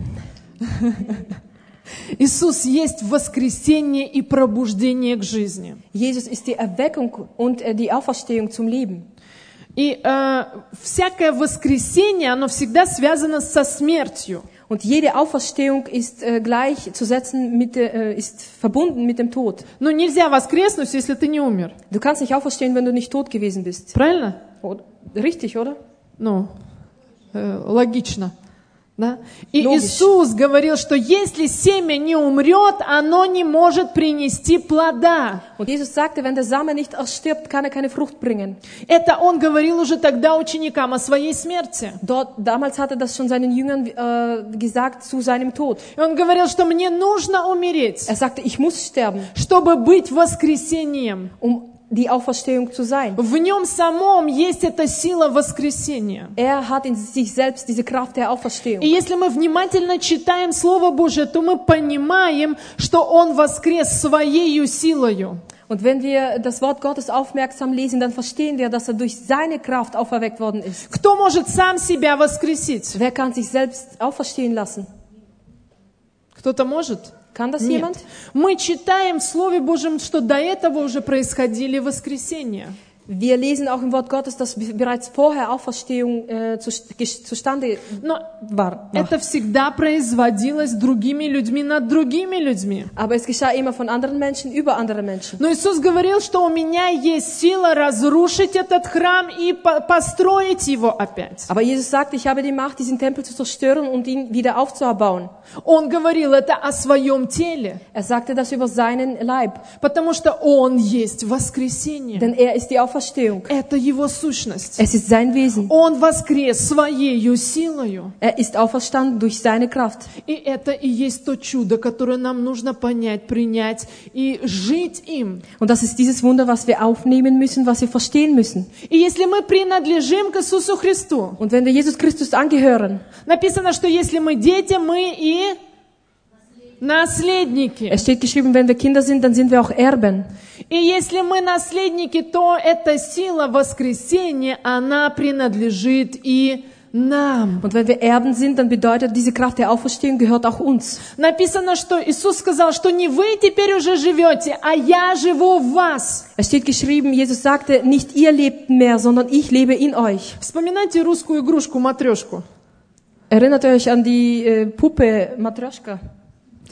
A: Иисус есть воскресение и пробуждение к жизни.
B: Jesus ist die Erweckung und äh, die Auferstehung zum Leben.
A: И э, всякое воскресение, оно всегда связано со смертью.
B: Und jede Auferstehung ist äh, gleichzusetzen mit, äh, ist verbunden mit dem Tod.
A: Но нельзя воскреснуть, если ты не умер.
B: Du kannst nicht auferstehen, wenn du nicht tot gewesen bist.
A: Правильно?
B: Oder? Richtig, oder?
A: Ну, э, логично. Да? И
B: Логично.
A: Иисус говорил, что если семя не умрет, оно не может принести плода.
B: Und Jesus sagte, wenn der Same nicht erstirbt, kann er keine Frucht bringen.
A: Это Он говорил уже тогда ученикам о своей смерти.
B: Dort, damals hat er das schon seinen Jüngern äh, gesagt zu seinem Tod.
A: И Он говорил, что мне нужно умереть,
B: Er sagte, ich muss sterben,
A: чтобы быть воскресением.
B: um die Auferstehung zu sein.
A: В Нем самом есть эта сила воскресения.
B: Er hat in sich selbst diese Kraft der Auferstehung.
A: И если мы внимательно читаем Слово Божие, то мы понимаем, что Он воскрес Своею силою.
B: Und wenn wir das Wort Gottes aufmerksam lesen, dann verstehen wir, dass er durch seine Kraft auferweckt worden ist.
A: Кто может сам себя воскресить?
B: Wer kann sich selbst auferstehen lassen?
A: Кто-то может?
B: Kann das
A: Нет.
B: jemand?
A: Мы читаем в Слове Божьем, что до этого уже происходили воскресения.
B: Wir lesen auch im Wort Gottes, dass bereits vorher Auferstehung äh, zu, zustande
A: Но
B: war.
A: это всегда производилось другими людьми над другими людьми.
B: Aber es geschah immer von anderen Menschen über andere Menschen.
A: Но Иисус говорил, что у меня есть сила разрушить этот храм и по- построить его опять.
B: Aber Jesus sagte, ich habe die Macht, diesen Tempel zu zerstören und ihn wieder aufzubauen.
A: Он говорил это о своем теле,
B: Er sagte das über seinen Leib,
A: потому что Он есть воскресение.
B: denn er ist die Auferstehung.
A: Это Его сущность.
B: Es ist sein Wesen.
A: Он воскрес Своею силою.
B: Er ist auferstanden durch seine Kraft.
A: И это и есть то чудо, которое нам нужно понять, принять и жить им.
B: Und das ist dieses Wunder, was wir aufnehmen müssen, was wir verstehen müssen.
A: И если мы принадлежим к Иисусу Христу,
B: Und wenn wir Jesus Christus angehören,
A: написано, что если мы дети, мы и наследники.
B: es steht geschrieben, wenn wir Kinder sind, dann sind wir auch Erben.
A: И если мы наследники, то эта сила воскресения, она принадлежит и нам.
B: Und wenn wir Erben sind, dann bedeutet diese Kraft der Auferstehung gehört auch uns.
A: Написано, что Иисус сказал, что не вы теперь уже живете, а я живу в вас.
B: Es steht geschrieben, Jesus sagte, nicht ihr lebt mehr, sondern ich lebe in euch.
A: Вспоминайте русскую игрушку матрешку.
B: Erinnert euch an die äh, Puppe Matryoshka.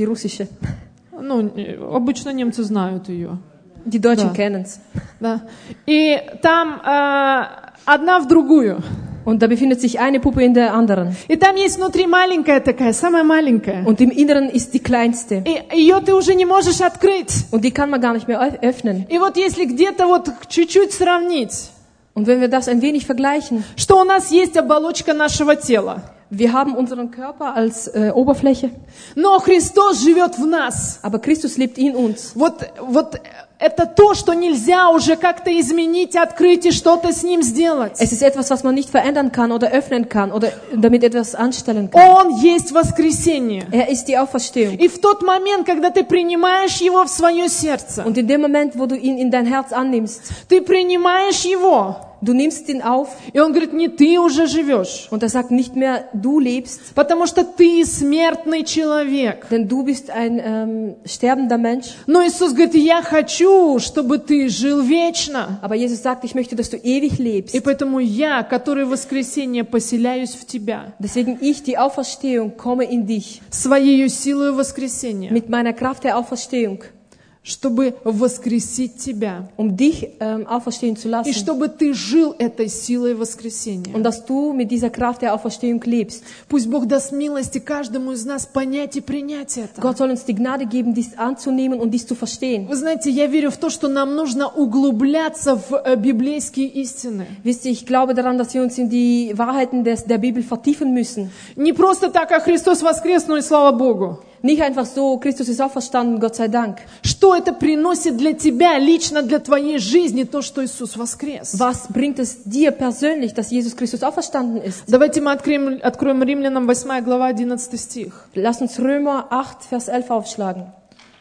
B: die russische.
A: Ну, э, обычно немцы знают ее.
B: Die Deutschen
A: Да.
B: kennen's.
A: Да. И там э, одна в другую.
B: Und da befindet sich eine Puppe in der anderen.
A: И там есть внутри маленькая такая, самая маленькая.
B: Und im Inneren ist die kleinste.
A: И ее ты уже не можешь открыть.
B: Und die kann man gar nicht mehr öff- öffnen.
A: И вот если где-то вот чуть-чуть сравнить,
B: Und wenn wir das ein wenig vergleichen,
A: что у нас есть оболочка нашего тела,
B: wir haben unseren Körper als äh, Oberfläche,
A: но Христос живет в нас.
B: aber Christus lebt in uns.
A: Вот, вот это то, что нельзя уже как-то изменить, открыть и что-то с ним сделать.
B: Es ist etwas, was man nicht verändern kann oder öffnen kann oder damit etwas anstellen kann.
A: Он есть воскресение.
B: Er ist die Auferstehung.
A: И в тот момент, когда ты принимаешь его в свое сердце,
B: Und in dem Moment, wo du ihn in dein Herz annimmst,
A: ты принимаешь его,
B: du nimmst ihn auf
A: и он говорит, не ты уже живешь,
B: und er sagt nicht mehr, du lebst,
A: потому что ты смертный человек.
B: denn du bist ein ähm, sterbender Mensch.
A: Но Иисус говорит, я хочу, чтобы ты жил вечно.
B: Aber Jesus sagt, ich möchte, dass du ewig lebst.
A: И поэтому я, который в воскресенье поселяюсь в тебя,
B: Deswegen ich, die Auferstehung, komme in dich
A: своей силой воскресения,
B: mit meiner Kraft der Auferstehung,
A: чтобы воскресить тебя.
B: um dich ähm, auferstehen zu
A: И
B: lassen.
A: чтобы ты жил этой силой воскресения.
B: Und dass du mit dieser Kraft der Auferstehung lebst.
A: Пусть Бог даст милости каждому из нас понять и принять это.
B: Gott soll uns die Gnade geben, dies anzunehmen und dies zu verstehen.
A: Вы знаете, я верю в то, что нам нужно углубляться в э, библейские истины.
B: Wisst ihr, ich glaube daran, dass wir uns in die Wahrheiten des, der Bibel vertiefen müssen.
A: Не просто так, а Христос воскрес, ну и слава Богу.
B: Nicht einfach so, Christus ist auferstanden, Gott sei Dank.
A: Что это приносит для тебя, лично для твоей жизни, то, что Иисус воскрес?
B: Was bringt es dir persönlich, dass Jesus Christus auferstanden ist?
A: Давайте мы откроем, откроем Римлянам восьмая глава, одиннадцатый стих.
B: Lass uns Römer acht, Vers elf aufschlagen.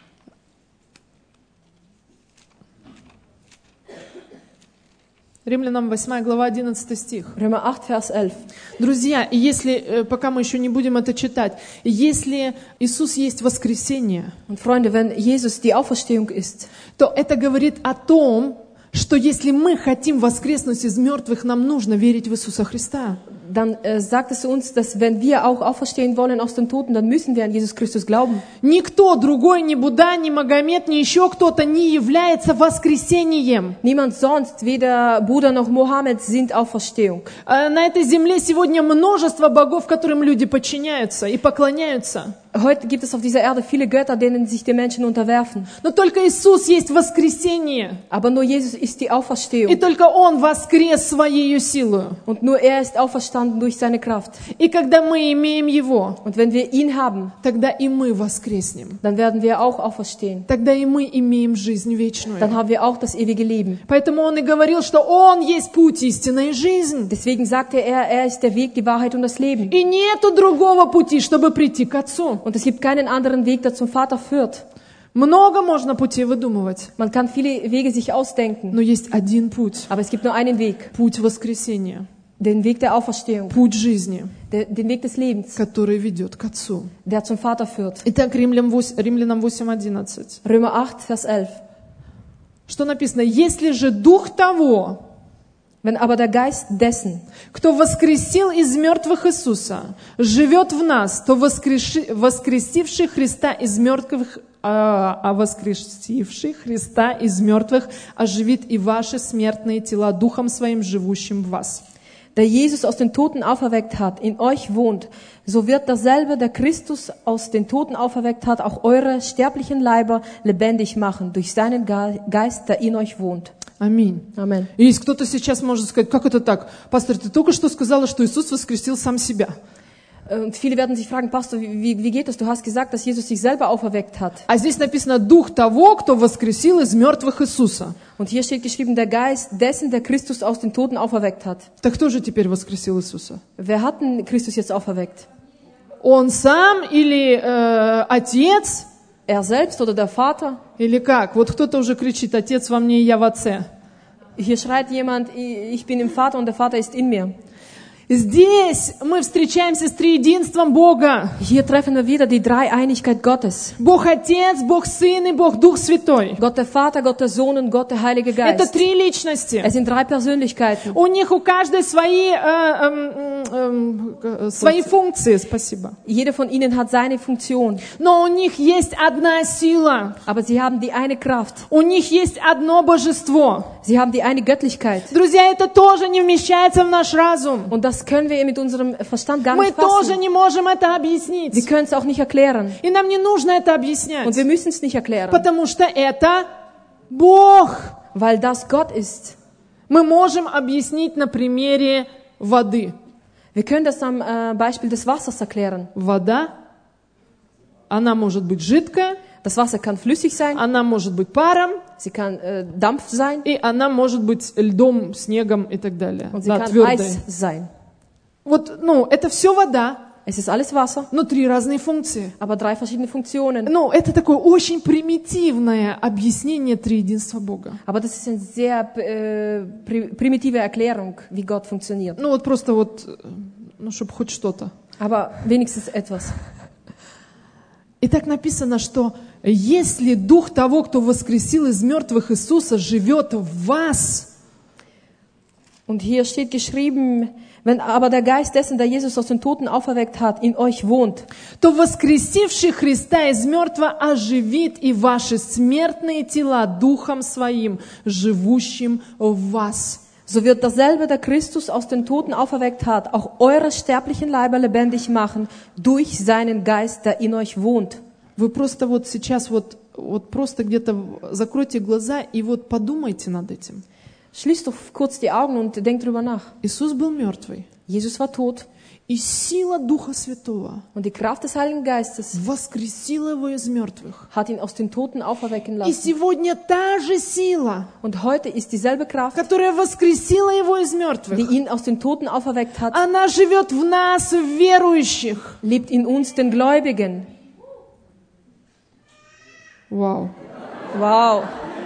A: Римлянам восьмая глава, одиннадцатый стих.
B: Römer acht, Vers elf.
A: Друзья, и если, э, пока мы еще не будем это читать, если Иисус есть воскресение,
B: Und Freunde, wenn Jesus die Auferstehung ist,
A: то это говорит о том, что если мы хотим воскреснуть из мертвых, нам нужно верить в Иисуса Христа.
B: dann äh, sagt es uns, dass wenn wir auch auferstehen wollen aus den Toten, dann müssen wir an Jesus Christus glauben.
A: Никто другой, ни Будда, ни Магомед, ни еще кто-то не является воскресением.
B: Niemand sonst, weder Buddha noch Mohammed, sind Auferstehung.
A: Э, На этой земле сегодня множество богов, которым люди подчиняются и поклоняются.
B: Heute gibt es auf dieser Erde viele Götter, denen sich die Menschen unterwerfen.
A: Но только Иисус есть воскресение.
B: Aber nur Jesus ist die
A: И
B: Auferstehung.
A: только Он воскрес своей силою.
B: Und nur er ist auferstanden durch seine Kraft.
A: И когда мы имеем Его,
B: Und wenn wir ihn haben,
A: тогда и мы воскреснем.
B: dann werden wir auch auferstehen.
A: Тогда и мы имеем жизнь вечную.
B: Dann haben wir auch das ewige Leben.
A: Поэтому Он и говорил, что Он есть путь, истина и жизнь.
B: Deswegen sagte er, er ist der Weg, die Wahrheit und das Leben.
A: И нету другого пути, чтобы прийти к Отцу.
B: Und es gibt keinen anderen Weg, der zum Vater führt.
A: Много можно путей выдумывать,
B: Man kann viele Wege sich ausdenken,
A: но есть один путь.
B: aber es gibt nur einen Weg.
A: Путь воскресения.
B: Den Weg der Auferstehung,
A: Путь жизни,
B: der, den Weg des Lebens,
A: который ведет к Отцу.
B: der zum Vater führt.
A: Итак, Римлянам восемь, Римлянам восемь одиннадцать.
B: Römer acht, Vers elf.
A: Что написано? «Если же Дух того,
B: Wenn aber der Geist dessen,
A: кто воскресил из мертвых Иисуса, живет в нас, то воскреши, воскресивший Христа из мертвых, а, а воскресивший Христа из мертвых оживит и ваши смертные тела Духом Своим, живущим в вас».
B: der Jesus aus den Toten auferweckt hat, in euch wohnt, so wird derselbe, der Christus aus den Toten auferweckt hat, auch eure sterblichen Leiber lebendig machen, durch seinen Ge- Geist, der in euch wohnt.
A: Аминь.
B: Amen.
A: И если кто-то сейчас может сказать, как это так? Пастор, ты только что сказала, что Иисус воскресил сам себя.
B: Und viele werden sich fragen, Pastor, wie, wie geht das? Du hast gesagt, dass Jesus sich selber auferweckt hat.
A: А здесь написано «Дух того, кто воскресил из мертвых Иисуса».
B: Und hier steht geschrieben, der Geist dessen, der Christus aus den Toten auferweckt hat.
A: Так кто же теперь воскресил Иисуса?
B: Wer hat denn Christus jetzt auferweckt?
A: Он сам или э, Отец?
B: Er selbst oder der Vater?
A: Или как? Вот кто-то уже кричит «Отец во мне, и я в Отце».
B: Hier schreit jemand, ich bin im Vater und der Vater ist in mir.
A: Здесь мы встречаемся с триединством Бога.
B: Hier treffen wir wieder die Dreieinigkeit Gottes.
A: Бог Отец, Бог Сын и Бог Дух Святой.
B: Gott der Vater, Gott der Sohn und Gott der Heilige
A: Это
B: Geist.
A: три личности.
B: Es sind drei Persönlichkeiten.
A: У них у каждой свои, э, э, э, э, свои функции, спасибо.
B: Jeder von ihnen hat seine Funktion.
A: Но у них есть одна сила.
B: Aber sie haben die eine Kraft.
A: У них есть одно божество.
B: Sie haben die eine Göttlichkeit.
A: Друзья, это тоже не вмещается в наш разум.
B: Und das können wir mit unserem Verstand gar
A: Мы
B: nicht
A: тоже
B: fassen.
A: не можем это
B: Wir
A: объяснить.
B: können es auch nicht erklären.
A: И нам не нужно это
B: Und
A: объяснять.
B: wir müssen es nicht erklären.
A: Потому что это Бог.
B: Weil das Gott ist.
A: Мы можем объяснить на примере воды.
B: Wir können das am äh, Beispiel des Wassers erklären.
A: Вода, она может быть жидкая,
B: Das Wasser kann flüssig sein,
A: она может быть паром,
B: sie kann äh, Dampf sein
A: и она может быть льдом, снегом и так далее.
B: und sie
A: Да,
B: kann
A: твердая.
B: Eis sein.
A: Вот, ну, это все вода,
B: Es ist alles Wasser,
A: но три разные функции.
B: aber drei verschiedene Funktionen.
A: Ну, это такое очень примитивное объяснение триединства Бога.
B: Aber das ist eine sehr äh, pri primitive Erklärung, wie Gott funktioniert.
A: Ну, вот просто вот, ну, чтобы хоть что-то.
B: Aber wenigstens etwas.
A: И так написано, что если Дух того, кто воскресил из мертвых Иисуса, живет в вас,
B: Und hier steht geschrieben, wenn aber der Geist dessen, der Jesus aus den Toten auferweckt hat, in euch wohnt,
A: то воскресивший Христа из мертвого оживит и ваши смертные тела Духом Своим, живущим в вас.
B: so wird derselbe, der Christus aus den Toten auferweckt hat, auch eure sterblichen Leiber lebendig machen, durch seinen Geist, der in euch wohnt.
A: Вы просто вот сейчас вот, вот просто где-то закройте глаза и вот подумайте над этим.
B: Schließt doch kurz die Augen und denkt drüber nach.
A: Иисус был мертвый.
B: Jesus war tot
A: И сила Духа Святого
B: und die Kraft des Heiligen Geistes
A: воскресила его из мертвых.
B: hat ihn aus den Toten auferwecken
A: И
B: lassen.
A: сегодня та же сила,
B: Und heute ist dieselbe Kraft,
A: которая воскресила его из мертвых,
B: die ihn aus den Toten auferweckt hat,
A: она живет в нас, в верующих.
B: lebt in uns, den Gläubigen.
A: Вау.
B: Wow.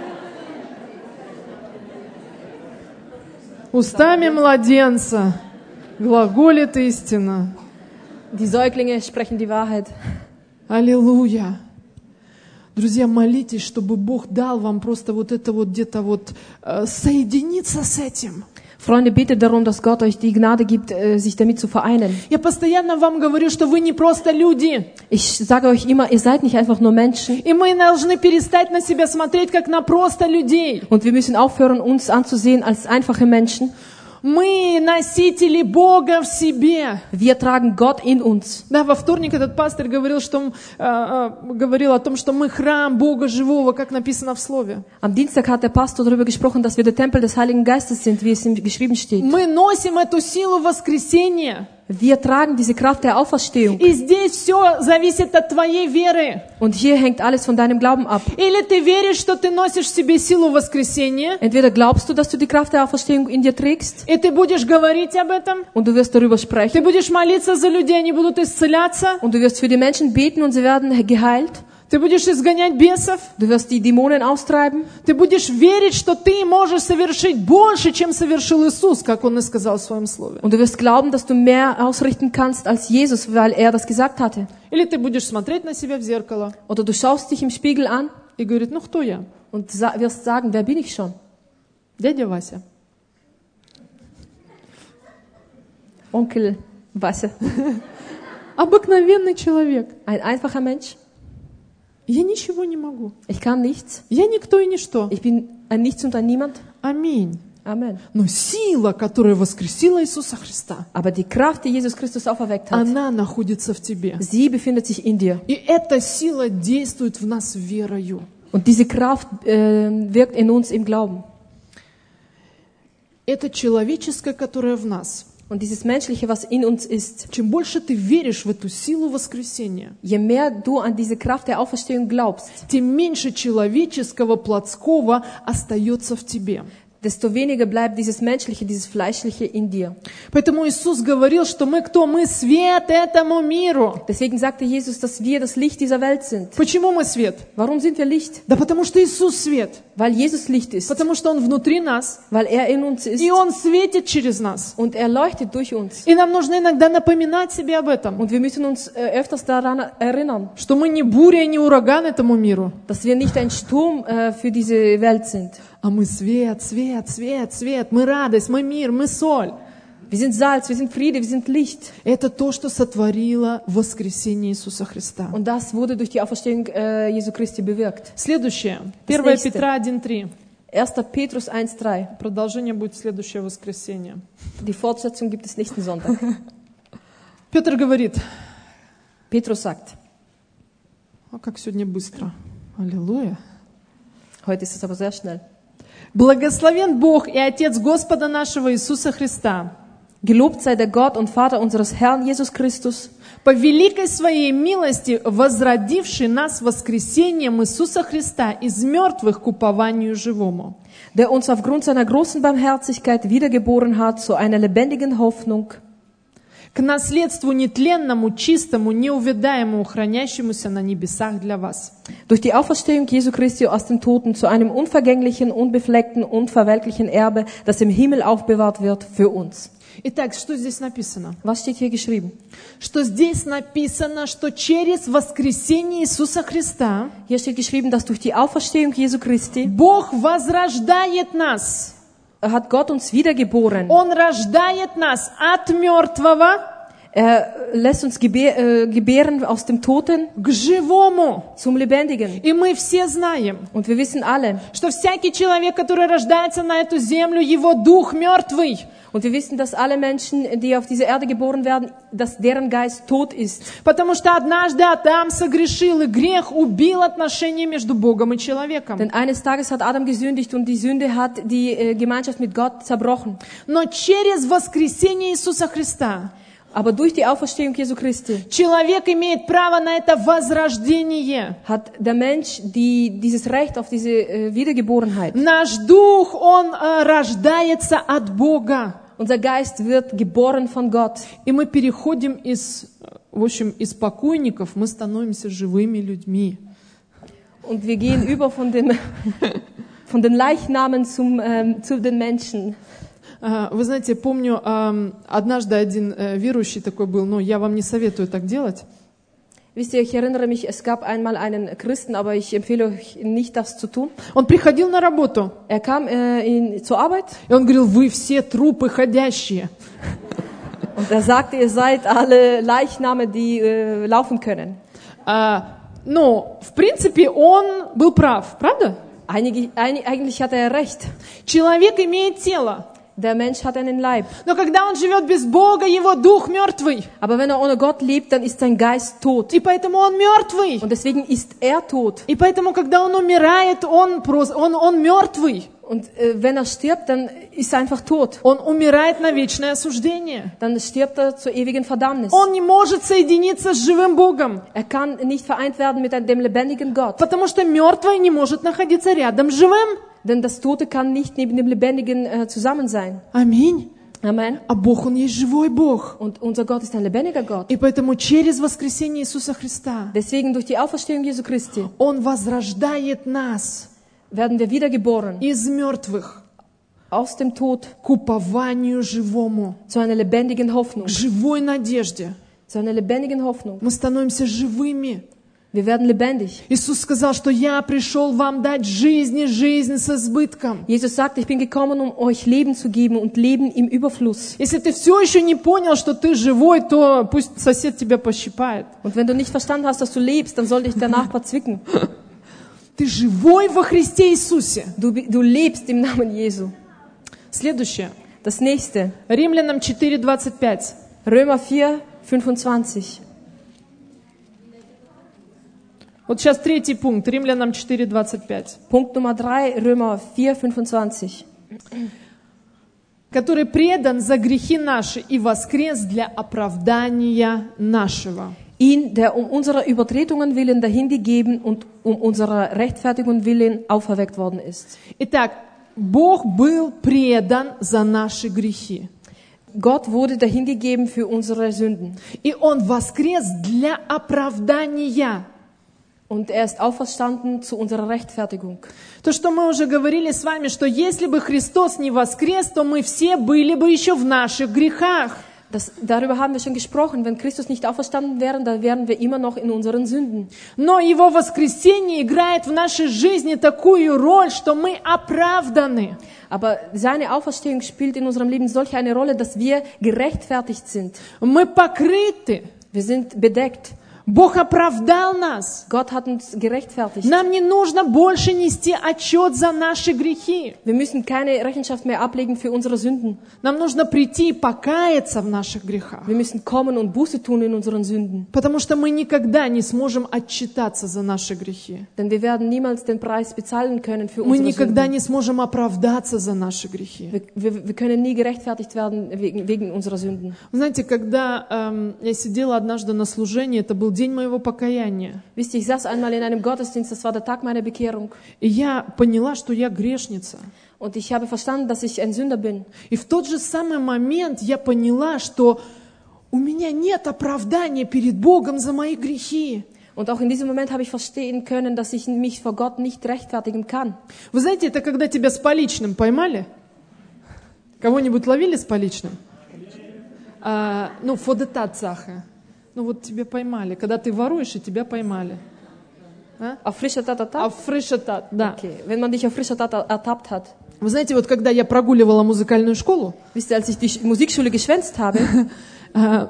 A: Устами младенца глаголит истина.
B: Die Säuglinge sprechen die Wahrheit.
A: Аллилуйя. Друзья, молитесь, чтобы Бог дал вам просто вот это вот где-то вот э, соединиться с этим.
B: Freunde, betet darum, dass Gott euch die Gnade gibt, äh, sich damit zu vereinen.
A: Я постоянно вам говорю, что вы не просто люди.
B: Ich sage euch immer, ihr seid nicht einfach nur Menschen.
A: И мы должны перестать на себя смотреть, как на просто людей.
B: Und wir müssen aufhören, uns anzusehen als einfache Menschen.
A: Мы носители Бога в себе.
B: Wir tragen Gott in uns.
A: Да, во вторник этот пастор говорил, что, э, э, говорил о том, что мы храм Бога живого, как написано в Слове.
B: Am Dienstag hat der Pastor darüber gesprochen, dass wir der Tempel des Heiligen Geistes sind, wie es ihm geschrieben steht.
A: Мы носим эту силу воскресения.
B: Wir tragen diese Kraft der Auferstehung.
A: И здесь все зависит от твоей веры.
B: Und hier hängt alles von deinem Glauben ab.
A: Или ты веришь, что ты носишь в себе силу воскресения,
B: Entweder glaubst du, dass du die Kraft der Auferstehung in dir trägst
A: и ты будешь говорить об этом,
B: und du wirst darüber
A: ты
B: sprechen
A: будешь молиться за людей, они будут исцеляться,
B: und du wirst für die Menschen beten und sie werden geheilt.
A: ты будешь изгонять бесов,
B: Du wirst die Dämonen austreiben.
A: ты будешь верить, что ты можешь совершить больше, чем совершил Иисус, как Он и сказал в Своем Слове.
B: Und du wirst glauben, dass du mehr ausrichten kannst als Jesus, weil er das gesagt hatte.
A: Или ты будешь смотреть на себя в зеркало
B: Oder du schaust dich im Spiegel an
A: и говорить, ну кто я?
B: und sa- wirst sagen, wer bin ich schon?
A: Дядя Вася.
B: Onkel Wasser.
A: Обыкновенный человек.
B: Ein einfacher Mensch.
A: Я ничего не могу.
B: Ich kann nichts.
A: Я никто и ничто.
B: Ich bin ein Nichts und ein Niemand.
A: Аминь.
B: Amen.
A: Но сила, которая воскресила Иисуса Христа,
B: Aber die Kraft, die Jesus Christus auferweckt hat,
A: она находится в тебе.
B: sie befindet sich in dir.
A: И эта сила действует в нас верою.
B: Und diese Kraft äh, wirkt in uns im Glauben.
A: Это человеческое, которое в нас.
B: Und dieses Menschliche, was in uns ist,
A: Чем больше ты веришь в эту силу воскресения,
B: je mehr du an diese Kraft der Auferstehung glaubst,
A: тем меньше человеческого, плотского остается в тебе.
B: desto weniger bleibt dieses Menschliche, dieses Fleischliche in dir.
A: Поэтому Иисус говорил, что мы кто? Мы свет этому миру.
B: Deswegen sagte Jesus, dass wir das Licht dieser Welt sind.
A: Почему мы свет?
B: Warum sind wir Licht?
A: Да потому что Иисус свет.
B: Weil Jesus Licht ist,
A: Потому что Он внутри нас,
B: weil er in uns ist
A: и Он светит через нас.
B: und er leuchtet durch uns.
A: И нам нужно иногда напоминать себе об этом,
B: Und wir müssen uns äh, öfters daran erinnern,
A: что мы не буря и не ураган этому миру,
B: dass wir nicht ein Sturm äh, für diese Welt sind.
A: а мы свет, свет, свет, свет, мы радость, мы мир, мы соль.
B: Wir sind Salz, wir sind Friede, wir sind Licht.
A: Это то, что сотворило воскресение Иисуса Христа.
B: Und das wurde durch die Auferstehung äh, Jesu Christi bewirkt.
A: Следующее. первое
B: nächste.
A: Петра один три.
B: erster Petrus eins drei.
A: Продолжение будет в следующее воскресенье.
B: Die Fortsetzung gibt es nächsten Sonntag.
A: Петр говорит,
B: Petrus sagt,
A: а как сегодня быстро. Аллилуйя.
B: heute ist es aber sehr schnell.
A: Благословен Бог и Отец Господа нашего Иисуса Христа.
B: Gelobt sei der Gott und Vater unseres Herrn Jesus Christus,
A: По великой своей милости, возродивший нас воскресением Иисуса Христа из мертвых к упованию живому.
B: der uns aufgrund seiner großen Barmherzigkeit wiedergeboren hat zu einer lebendigen Hoffnung,
A: К наследству нетленному, чистому, неувядаемому, хранящемуся на небесах для вас.
B: durch die Auferstehung Jesu Christi aus den Toten zu einem unvergänglichen, unbefleckten, unverwelklichen Erbe, das im Himmel aufbewahrt wird für uns.
A: Итак, что здесь написано?
B: Was steht hier geschrieben?
A: Что здесь написано, что через воскресение Иисуса Христа
B: Hier steht geschrieben, dass durch die Auferstehung Jesu Christi
A: Бог возрождает нас.
B: hat Gott uns wiedergeboren.
A: Он рождает нас от мертвого
B: Er lässt uns gebär, äh, gebären aus dem Toten
A: к живому.
B: zum Lebendigen.
A: И мы все знаем,
B: Und wir wissen alle,
A: что всякий человек, который рождается на эту землю, его дух мертвый.
B: und wir wissen, dass alle Menschen, die auf diese Erde geboren werden, dass deren Geist tot ist.
A: Потому что однажды Адам согрешил, и грех убил отношения между Богом и человеком.
B: Denn eines Tages hat Adam gesündigt und die Sünde hat die äh, Gemeinschaft mit Gott zerbrochen.
A: Но через воскресение Иисуса Христа
B: Aber durch die Auferstehung Jesu Christi
A: человек имеет право на это возрождение.
B: hat der Mensch die, dieses Recht auf diese äh, Wiedergeborenheit.
A: Наш дух, он э, рождается от Бога.
B: Unser Geist wird geboren von Gott.
A: И мы переходим из, в общем, из покойников, мы становимся живыми людьми.
B: Und wir gehen über von, dem, von den Leichnamen zum, ähm, zu den Menschen.
A: Э, Вы знаете, помню, эм, однажды один э, верующий такой был, но я вам не советую так делать.
B: Wisst ihr, ich erinnere mich, es gab einmal einen Christen, aber ich empfehle euch nicht, das zu tun.
A: Он приходил на работу,
B: Er kam äh, in, zur Arbeit
A: и он говорил, вы все трупы ходящие.
B: und er sagte, ihr seid alle Leichname, die äh, laufen können.
A: А, ну, в принципе, он был прав, правда?
B: Einige, ein, eigentlich hatte er recht.
A: Человек имеет тело,
B: Der Mensch hat einen Leib.
A: но когда он живет без Бога, его дух мертвый.
B: Aber wenn er ohne Gott lebt, dann ist sein Geist tot.
A: И поэтому он мертвый.
B: Und deswegen ist er tot.
A: И поэтому, когда он умирает, он, просто, он, он мертвый.
B: Und äh, wenn er stirbt, dann ist er einfach tot.
A: Он умирает на вечное осуждение.
B: Dann stirbt er zur ewigen Verdammnis.
A: Он не может соединиться с живым Богом,
B: Er kann nicht vereint werden mit dem lebendigen Gott.
A: потому что мертвый не может находиться рядом с живым.
B: Denn das Tote kann nicht neben dem Lebendigen äh, zusammen sein.
A: Аминь.
B: Amen.
A: А Бог, Он есть живой Бог.
B: Und unser Gott ist ein lebendiger Gott.
A: И поэтому через воскресение Иисуса Христа
B: Deswegen durch die Auferstehung Jesu Christi
A: Он возрождает нас
B: werden wir wiedergeboren
A: из мертвых
B: aus dem Tod
A: к упованию живому,
B: zu einer lebendigen Hoffnung.
A: к живой надежде.
B: Zu einer lebendigen Hoffnung.
A: Мы становимся живыми.
B: Wir werden lebendig.
A: Иисус сказал, что я пришел вам дать жизнь и жизнь с избытком.
B: Jesus sagt, ich bin gekommen, um euch Leben zu geben und Leben im Überfluss.
A: Если ты все еще не понял, что ты живой, то пусть сосед тебя пощипает.
B: Und wenn du nicht verstanden hast, dass du lebst, dann soll dich der Nachbar zwicken.
A: Ты живой во Христе Иисусе.
B: Du, du lebst im Namen Jesu.
A: Следующее.
B: Das nächste.
A: Римлянам четыре двадцать пять.
B: Römer vier fünfundzwanzig.
A: Вот сейчас третий пункт. Римлянам четыре двадцать пять.
B: Punkt Nummer drei, Römer vier fünfundzwanzig.
A: Который предан за грехи наши и воскрес для оправдания нашего.
B: Ihn, der um unserer Übertretungen willen dahingegeben und um unserer Rechtfertigung willen auferweckt worden ist.
A: Итак, Бог был предан за наши грехи.
B: Gott wurde dahingegeben für unsere Sünden.
A: И Он воскрес для оправдания.
B: Und er ist auferstanden zu unserer Rechtfertigung.
A: То, что мы уже говорили с вами, что если бы Христос не воскрес, то мы все были бы еще в наших грехах.
B: Das, darüber haben wir schon gesprochen. Wenn Christus nicht auferstanden wäre, dann wären wir immer noch in unseren Sünden.
A: Но Его воскресение играет в нашей жизни такую роль, что мы оправданы.
B: Aber seine Auferstehung spielt in unserem Leben solch eine Rolle, dass wir gerechtfertigt sind.
A: Мы покрыты.
B: Wir sind bedeckt.
A: Бог оправдал нас.
B: Gott hat uns gerechtfertigt.
A: Нам не нужно больше нести отчет за наши грехи.
B: Wir müssen keine Rechenschaft mehr ablegen für unsere Sünden.
A: Нам нужно прийти и покаяться в наших грехах.
B: Wir müssen kommen und Buße tun in unseren Sünden.
A: Потому что мы никогда не сможем отчитаться за наши грехи.
B: Denn wir werden niemals den Preis bezahlen können für
A: Мы
B: unsere
A: никогда
B: Sünden.
A: не сможем оправдаться за наши грехи.
B: Wir, wir, wir können nie gerechtfertigt werden wegen, wegen unserer Sünden.
A: Вы знаете, когда эм, я сидела однажды на служении, это был день моего покаяния.
B: Wisst ihr, ich saß einmal in einem Gottesdienst, das war der Tag meiner Bekehrung.
A: И я поняла, что я грешница.
B: Und ich habe verstanden, dass ich ein Sünder bin.
A: И в тот же самый момент я поняла, что у меня нет оправдания перед Богом за мои грехи.
B: Und auch in diesem Moment habe ich verstehen können, dass ich mich vor Gott nicht rechtfertigen kann.
A: Вы знаете, это когда тебя с поличным поймали? Кого-нибудь ловили с поличным? А, ну, for the Tatsache. Ну вот тебя поймали, когда ты воруешь, и тебя поймали. А?
B: Auf frischer Tat
A: А
B: ertappt?
A: фриша тат, да.
B: Okay. Wenn man dich auf frischer Tat ertappt hat.
A: Вы знаете, вот когда я прогуливала музыкальную школу,
B: Wisst ihr, als ich die Musikschule geschwänzt habe,
A: а,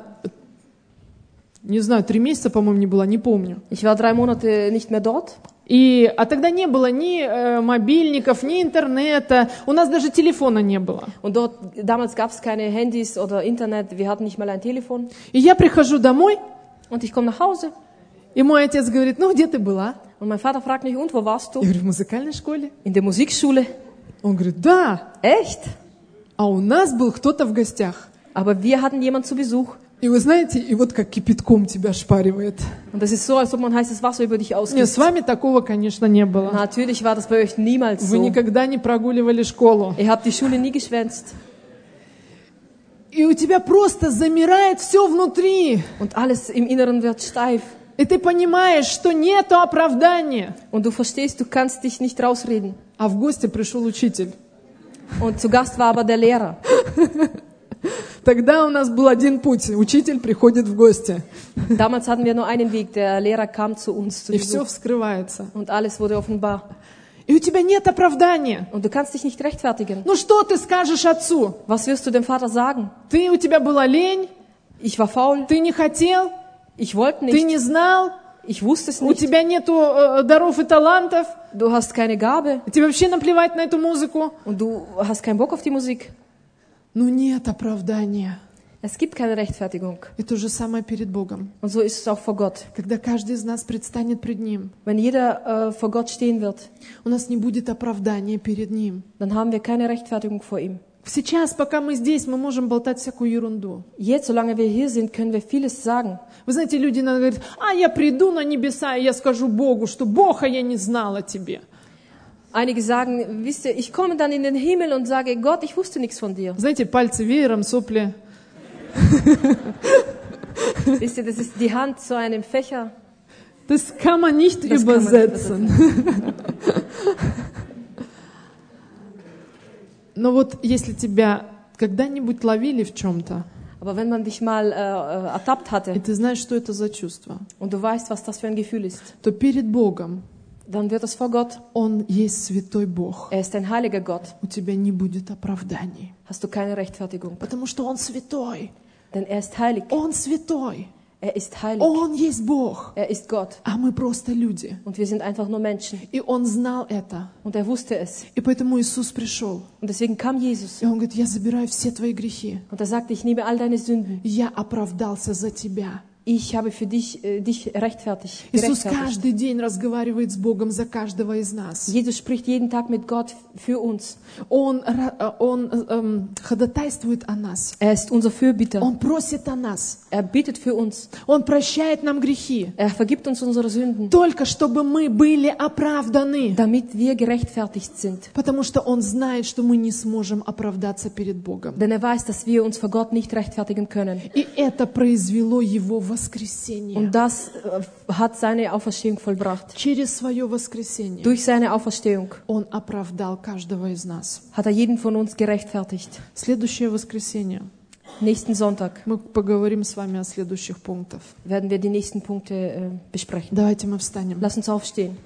A: не знаю, три месяца, по-моему, не была, не помню.
B: ich war drei Monate nicht mehr dort.
A: И, а тогда не было ни э, мобильников, ни интернета, у нас даже телефона не было.
B: Und dort, damals gab es keine Handys oder Internet, wir hatten nicht mal ein Telefon.
A: И я прихожу домой,
B: Und ich komme nach Hause
A: и мой отец говорит, ну где ты была?
B: und mein Vater fragt mich, und wo warst
A: Я
B: du?
A: говорю, в музыкальной школе.
B: In der Musikschule.
A: Он говорит, да,
B: Echt?
A: а у нас был кто-то в гостях.
B: Aber wir hatten jemanden zu Besuch.
A: И вы знаете, и вот как кипятком тебя шпаривает.
B: Und das ist so, als ob man heißes Wasser über dich
A: Нет, с
B: ausgießt.
A: вами такого, конечно, не было.
B: Natürlich war das bei euch niemals
A: Вы
B: so.
A: никогда не прогуливали школу.
B: Ihr habt die Schule nie geschwänzt.
A: И у тебя просто замирает все внутри.
B: Und alles im Inneren wird steif.
A: И ты понимаешь, что нету оправдания.
B: Und du verstehst, du kannst dich nicht rausreden.
A: А в гости пришел учитель.
B: Und zu Gast war aber der Lehrer.
A: Тогда у нас был один путь. Учитель приходит в гости.
B: Damals hatten wir nur einen Weg. Der Lehrer kam zu uns zu
A: И все
B: Besuch.
A: вскрывается.
B: Und alles wurde offenbar.
A: И у тебя нет оправдания.
B: Und du kannst dich nicht rechtfertigen.
A: Ну что ты скажешь отцу?
B: Was wirst du dem Vater sagen?
A: Ты, у тебя была лень,
B: Ich war faul.
A: ты не хотел,
B: Ich wollte
A: ты
B: nicht.
A: не знал,
B: Ich wusste es
A: у
B: nicht.
A: тебя нету э, даров и талантов,
B: Du hast keine Gabe.
A: тебе вообще наплевать на эту музыку.
B: Und du hast keinen Bock auf die Musik.
A: Ну нет оправдания.
B: Es gibt keine Rechtfertigung.
A: И то же самое перед Богом.
B: Und so ist es auch vor Gott.
A: Когда каждый из нас предстанет пред Ним,
B: Wenn jeder äh, vor Gott stehen wird,
A: у нас не будет оправдания перед Ним.
B: dann haben wir keine Rechtfertigung vor ihm.
A: Сейчас, пока мы здесь, мы можем болтать всякую ерунду.
B: Jetzt, solange wir hier sind, können wir vieles sagen.
A: Вы знаете, люди иногда говорят, а я приду на небеса, и я скажу Богу, что Бога я не знала тебе.
B: Einige sagen, wisst ihr, ich komme dann in den Himmel und sage, Gott, ich wusste nichts von dir.
A: Знаете, пальцы веером, сопли.
B: Wisst ihr, das ist die Hand zu einem Fächer.
A: Das kann man nicht
B: Das kann man nicht
A: übersetzen. Но вот если тебя когда-нибудь ловили в чем-то,
B: Aber wenn man dich mal äh, äh, ertappt
A: и
B: hatte
A: ты знаешь, что это за чувство,
B: und du weißt, was das für ein Gefühl ist,
A: то перед Богом
B: dann wird es vor Gott.
A: Он есть святой Бог.
B: Er ist ein heiliger Gott.
A: У тебя не будет оправданий,
B: Hast du keine Rechtfertigung.
A: потому что Он святой.
B: Denn er ist heilig.
A: Он святой.
B: Er ist heilig.
A: Он есть Бог.
B: Er ist Gott.
A: А мы просто люди.
B: Und wir sind einfach nur Menschen.
A: И Он знал это.
B: Und er wusste es.
A: И поэтому Иисус пришел.
B: Und deswegen kam Jesus.
A: И Он говорит, я забираю все твои грехи.
B: Und er sagte, ich nehme all deine Sünden.
A: Я оправдался за тебя.
B: Ich habe für dich, äh, dich rechtfertigt.
A: Иисус
B: gerechtfertigt.
A: каждый день разговаривает с Богом за каждого из нас.
B: Jesus spricht jeden Tag mit Gott für uns.
A: Он, ра- он эм, ходатайствует о нас.
B: Er ist unser Fürbitter.
A: Он просит о нас.
B: Er bittet für uns.
A: Он прощает нам грехи.
B: Er vergibt uns unsere Sünden,
A: Только чтобы мы были оправданы.
B: damit wir gerechtfertigt sind.
A: Потому что Он знает, что мы не сможем оправдаться перед Богом.
B: Denn er weiß, dass wir uns vor Gott nicht rechtfertigen können.
A: И это произвело Его воскресение. воскресение.
B: Und das äh, hat seine Auferstehung vollbracht.
A: Через свое воскресение
B: Durch seine Auferstehung
A: Он оправдал каждого из нас.
B: hat er jeden von uns gerechtfertigt.
A: Следующее воскресенье
B: Nächsten Sonntag
A: мы поговорим с вами о следующих пунктах.
B: werden wir die nächsten Punkte äh, besprechen.
A: Давайте мы встанем.
B: Lass uns aufstehen.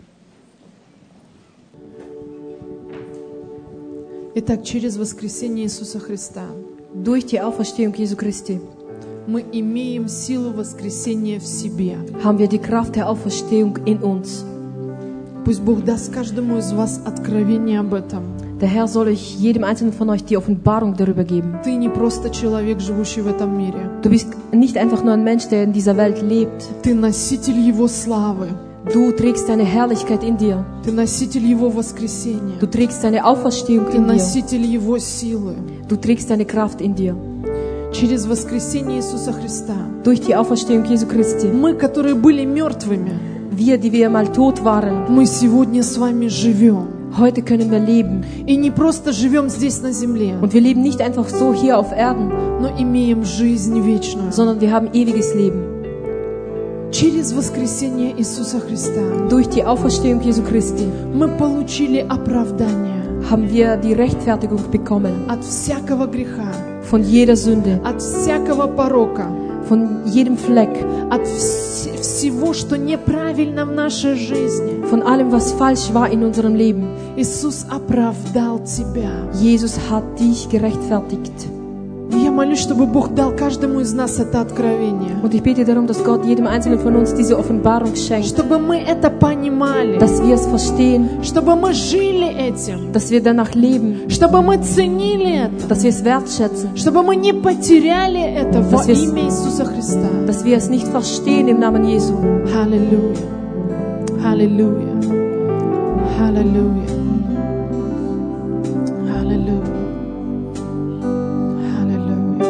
A: Итак, через воскресение Иисуса Христа
B: Durch die Auferstehung Jesu Christi
A: мы имеем силу воскресения в себе.
B: haben wir die Kraft der Auferstehung in uns.
A: Пусть Бог даст каждому из вас откровение об этом.
B: Der Herr soll euch jedem einzelnen von euch die Offenbarung darüber geben.
A: Ты не просто человек, живущий в этом мире.
B: Du bist nicht einfach nur ein Mensch, der in dieser Welt lebt.
A: Ты носитель Его славы.
B: Du trägst deine Herrlichkeit in dir.
A: Ты носитель Его воскресения.
B: Du trägst deine Auferstehung
A: Ты
B: in dir.
A: носитель Его силы.
B: Du trägst deine Kraft in dir.
A: Через воскресение Иисуса Христа
B: Durch die Auferstehung Jesu Christi.
A: мы, которые были мертвыми,
B: Wir, die wir mal tot waren,
A: мы сегодня с вами живем.
B: heute können wir leben.
A: И не просто живем здесь на земле,
B: Und wir leben nicht einfach so hier auf Erden,
A: но имеем жизнь вечную.
B: sondern wir haben ewiges Leben.
A: Через воскресение Иисуса Христа
B: Durch die Auferstehung Jesu Christi
A: мы получили оправдание
B: haben wir die Rechtfertigung bekommen
A: от всякого греха,
B: von jeder Sünde,
A: от всякого порока,
B: von jedem Fleck,
A: от вс- всего, что неправильно в нашей жизни.
B: von allem, was falsch war in unserem Leben.
A: Иисус оправдал тебя.
B: Jesus hat dich gerechtfertigt.
A: И я молюсь, чтобы Бог дал каждому из нас это откровение.
B: Und ich bete darum, dass Gott jedem Einzelnen von uns diese Offenbarung schenkt,
A: Чтобы мы это понимали.
B: dass wir es verstehen,
A: Чтобы мы жили этим.
B: dass wir danach leben,
A: Чтобы мы ценили это.
B: dass wir es wertschätzen,
A: Чтобы мы не потеряли это во
B: Das wir-
A: имя Иисуса Христа.
B: dass wir es nicht verstehen im Namen Jesu.
A: Аллилуйя. Аллилуйя. Аллилуйя. Аллилуйя. Аллилуйя.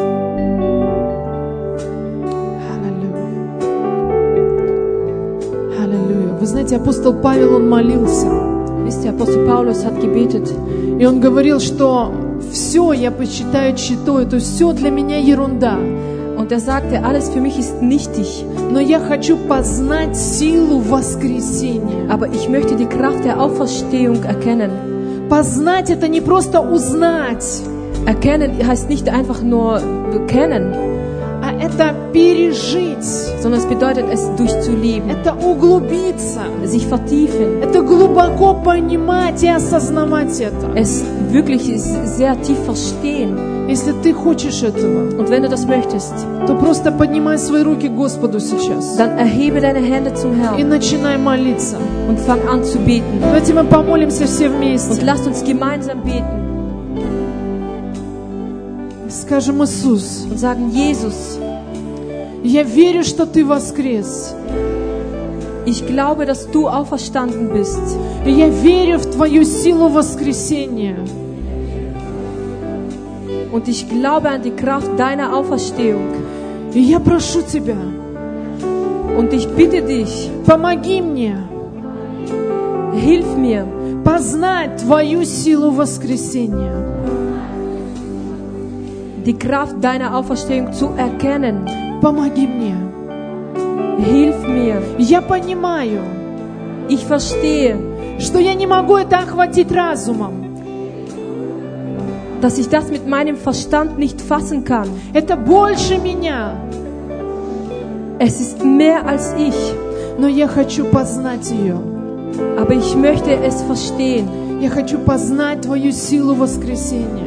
A: Аллилуйя. Аллилуйя. Вы знаете, апостол Павел, он молился.
B: Wisst ihr, Apostel Paulus hat gebetet
A: И он говорил, что все я почитаю читой, то есть все для меня ерунда.
B: und er sagte, alles für mich ist nichtig,
A: Но я хочу познать силу воскресения.
B: aber ich möchte die Kraft der Auferstehung erkennen.
A: Познать — это не просто узнать,
B: Erkennen heißt nicht einfach nur kennen,
A: а это пережить,
B: sondern es bedeutet es durchzuleben,
A: это углубиться,
B: sich vertiefen,
A: это глубоко понимать и осознавать это.
B: es wirklich sehr tief verstehen.
A: Если ты хочешь этого,
B: Und wenn du das möchtest,
A: то просто поднимай свои руки к Господу сейчас
B: dann erhebe deine Hände zum
A: и
B: Herrn
A: начинай молиться.
B: und fang an zu beten.
A: Давайте мы помолимся все
B: Und
A: вместе.
B: lasst uns gemeinsam beten
A: Скажем: Иисус,
B: und sagen, Jesus,
A: я верю, что Ты воскрес.
B: ich glaube, dass du auferstanden bist.
A: И я верю в Твою силу воскресения.
B: Und ich glaube an die Kraft deiner Auferstehung.
A: И я прошу Тебя,
B: Und ich bitte dich,
A: помоги мне
B: hilf mir,
A: познать Твою силу воскресения.
B: die Kraft deiner Auferstehung zu erkennen.
A: Помоги мне.
B: Hilf mir.
A: Я понимаю,
B: Ich verstehe,
A: что я не могу это охватить разумом.
B: dass ich das mit meinem Verstand nicht fassen kann.
A: Это больше меня.
B: Es ist mehr als ich,
A: Но я хочу познать ее.
B: aber ich möchte es verstehen.
A: Я хочу познать Твою силу воскресения.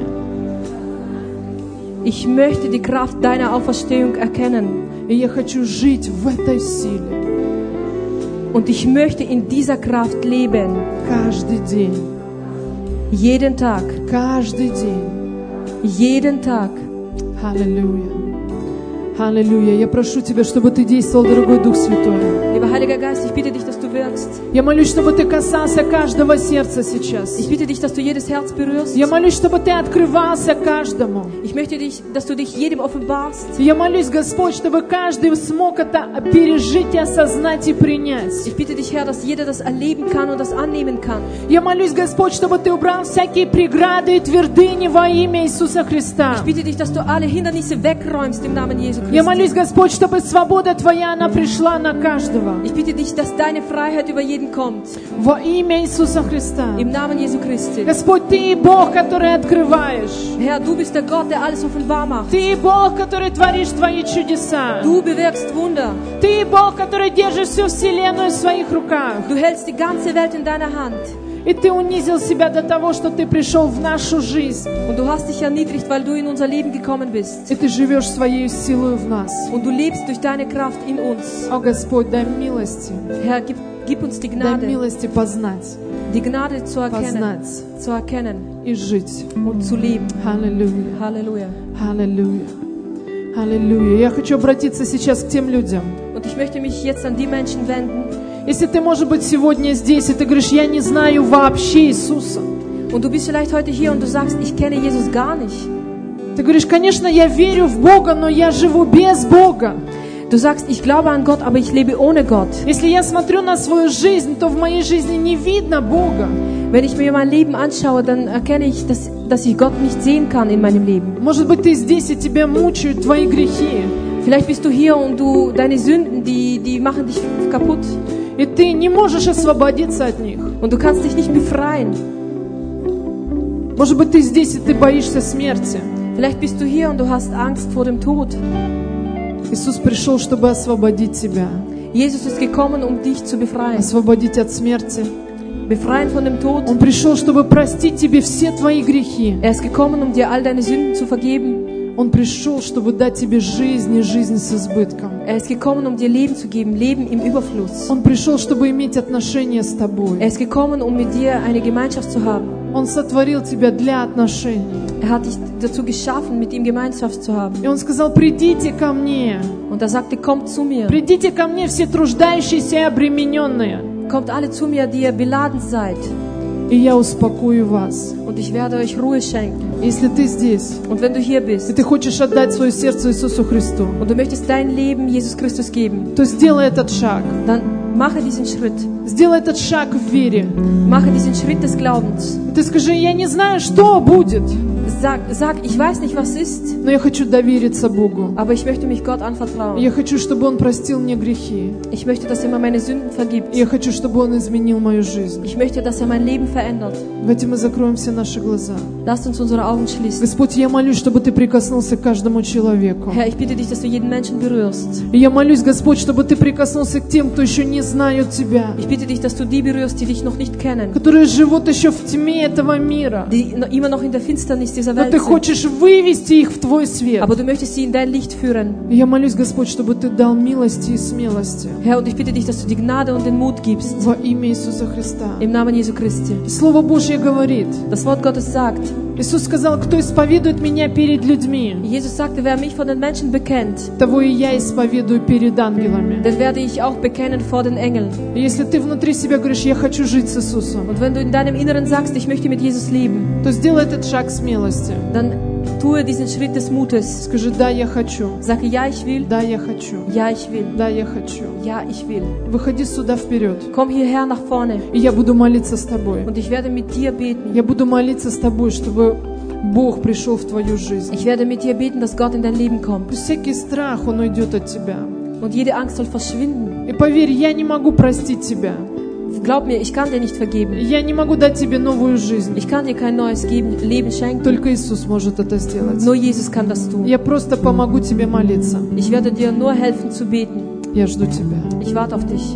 B: Ich möchte die Kraft deiner Auferstehung erkennen.
A: И я хочу жить в этой силе
B: Und ich möchte in dieser Kraft leben.
A: каждый день.
B: Jeden Tag.
A: Каждый день.
B: Jeden Tag.
A: Аллилуйя. Аллилуйя. Я прошу Тебя, чтобы Ты действовал, дорогой Дух Святой.
B: Lieber Heiliger Geist, ich bitte dich, dass du wirkst.
A: Я молюсь, чтобы Ты касался каждого сердца сейчас.
B: Ich bitte dich, dass du jedes Herz berührst.
A: Я молюсь, чтобы Ты открывался каждому.
B: Ich möchte dich, dass du dich jedem offenbarst.
A: Я молюсь, Господь, чтобы каждый смог это пережить, осознать и принять.
B: Ich bitte dich, Herr, dass jeder das erleben kann und das annehmen kann.
A: Я молюсь, Господь, чтобы Ты убрал всякие преграды и твердыни во имя Иисуса Христа.
B: Ich bitte dich, dass du alle Hindernisse wegräumst im Namen Jesu Christi.
A: Я молюсь, Господь, чтобы свобода Твоя, она пришла на каждого.
B: Ich bitte dich, dass deine Freiheit über jeden kommt.
A: Во имя Иисуса Христа.
B: Im Namen Jesu Christi.
A: Господь, Ты Бог, который открываешь.
B: Herr, du bist der Gott, der alles offenbar macht.
A: Ты Бог, который tворишь Твои чудеса.
B: Du bewirkst Wunder.
A: Ты Бог, который держишь всю вселенную в своих руках.
B: Du hältst die ganze Welt in deiner Hand.
A: И Ты унизил себя до того, что Ты пришел в нашу жизнь.
B: Und du hast dich erniedrigt, weil du in unser Leben gekommen bist.
A: И Ты живешь своей силой в нас.
B: Und du lebst durch deine Kraft in uns.
A: О, Господь, дай милости.
B: Herr, gib, gib uns die
A: Дай
B: Gnade,
A: милости познать,
B: die Gnade zu erkennen,
A: познать
B: zu erkennen
A: и жить.
B: und zu leben.
A: Аллилуйя.
B: Halleluja.
A: Аллилуйя. Аллилуйя. Я хочу обратиться сейчас к тем людям.
B: Und ich möchte mich jetzt an die Menschen wenden.
A: Если ты, может быть, сегодня здесь, и ты говоришь, я не знаю вообще Иисуса.
B: Und du bist vielleicht heute hier und du sagst, ich kenne Jesus gar nicht.
A: Ты говоришь, конечно, я верю в Бога, но я живу без Бога.
B: Du sagst, ich glaube an Gott, aber ich lebe ohne Gott.
A: Если я смотрю на свою жизнь, то в моей жизни не видно Бога.
B: Wenn ich mir mein Leben anschaue, dann erkenne ich, dass, dass ich Gott nicht sehen kann in meinem Leben.
A: Может быть, ты здесь, и тебя мучают твои грехи.
B: Vielleicht bist du hier und du, deine Sünden, die, die machen dich kaputt.
A: И ты не можешь освободиться от них.
B: Und du kannst dich nicht befreien.
A: Может быть, ты здесь, и ты боишься смерти.
B: Vielleicht bist du hier und du hast Angst vor dem Tod.
A: Иисус пришел, чтобы освободить тебя.
B: Jesus ist gekommen, um dich zu befreien.
A: Освободить от смерти.
B: Befreien von dem Tod.
A: Он пришел, чтобы простить тебе все твои грехи.
B: Er ist gekommen, um dir all deine Sünden zu vergeben.
A: Он пришел, чтобы дать тебе жизнь и жизнь с избытком.
B: Er ist gekommen, um dir Leben zu geben, Leben im Überfluss.
A: Он пришел, чтобы иметь отношения с тобой.
B: Er ist gekommen, um mit dir eine Gemeinschaft zu haben.
A: Он сотворил тебя для отношений.
B: Er hat dich dazu geschaffen, mit ihm Gemeinschaft zu haben.
A: И Он сказал, придите ко мне.
B: Und er sagte, kommt zu mir.
A: Придите ко мне все труждающиеся и обремененные.
B: Kommt alle zu mir, die ihr beladen seid.
A: И я успокою вас.
B: Und ich werde euch Ruhe schenken.
A: Если ты здесь,
B: Und wenn du hier
A: и
B: bist
A: ты хочешь отдать свое сердце Иисусу Христу,
B: und du möchtest dein Leben Jesus Christus geben,
A: то сделай этот шаг.
B: dann mache diesen Schritt.
A: Сделай этот шаг в вере.
B: Mache diesen Schritt des Glaubens.
A: Ты скажи, я не знаю, что будет,
B: Sag, sag, ich weiß nicht, was ist,
A: но я хочу довериться Богу.
B: aber ich möchte mich Gott anvertrauen.
A: Я хочу, чтобы Он простил мне грехи.
B: Ich möchte, dass er mir meine Sünden vergibt.
A: Я хочу, чтобы Он изменил мою жизнь.
B: Ich möchte, dass er mein Leben verändert.
A: Давайте мы закроем все наши глаза.
B: Lasst uns unsere Augen schließen.
A: Господь, я молюсь, чтобы Ты прикоснулся к каждому человеку.
B: Herr, ich bitte dich, dass du jeden Menschen berührst.
A: И я молюсь, Господь, чтобы Ты прикоснулся к тем, кто еще не знают Тебя,
B: Ich bitte dich, dass du die berührst, die dich noch nicht kennen,
A: которые живут еще в тьме этого мира.
B: die no- immer noch in der Finsternis dieser
A: Но
B: Welt
A: Ты
B: sind.
A: хочешь вывести их в Твой свет.
B: Aber du möchtest sie in dein Licht führen.
A: И я молюсь, Господь, чтобы Ты дал милости и смелости
B: Herr, und ich bitte dich, dass du die Gnade und den Mut gibst.
A: во имя Иисуса Христа.
B: Im Namen Jesu Christi.
A: Слово Божье говорит,
B: Das Wort Gottes sagt,
A: Иисус сказал, кто исповедует Меня перед людьми,
B: Jesus sagte, wer mich vor den Menschen bekennt,
A: того и я исповедую перед ангелами.
B: den werde ich auch bekennen vor den Engeln.
A: И если ты внутри себя говоришь, я хочу жить с Иисусом,
B: Und wenn du in deinem Inneren sagst, ich möchte mit Jesus leben,
A: то сделай этот шаг смелости.
B: dann tue diesen Schritt des Mutes.
A: Скажи, да, я хочу.
B: Sage, ja, ich will.
A: Да, я хочу.
B: Ja, ich will.
A: Да, я хочу.
B: Ja, ich will.
A: Выходи сюда вперед.
B: Komm hierher nach vorne
A: И я буду молиться с тобой.
B: und ich werde mit dir beten.
A: Я буду молиться с тобой, чтобы Бог пришел в твою жизнь.
B: Ich werde mit dir beten, dass Gott in dein Leben kommt.
A: Пусть всякий страх, он уйдет от тебя.
B: Und jede Angst soll verschwinden.
A: И поверь, я не могу простить тебя.
B: Glaub mir, ich kann dir nicht vergeben.
A: Я не могу дать тебе новую жизнь.
B: Ich kann dir kein neues geben, Leben schenken.
A: Только Иисус может это сделать.
B: Nur Jesus kann das tun.
A: Я просто помогу тебе молиться.
B: Ich werde dir nur helfen zu beten.
A: Я жду тебя.
B: Ich warte auf dich.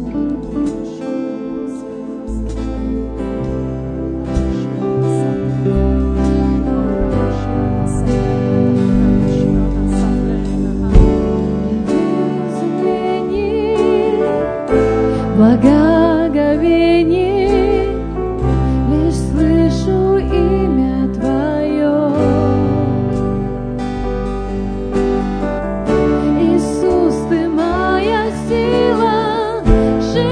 E: Благоговение, лишь слышу имя Твое. Иисус, Ты моя сила,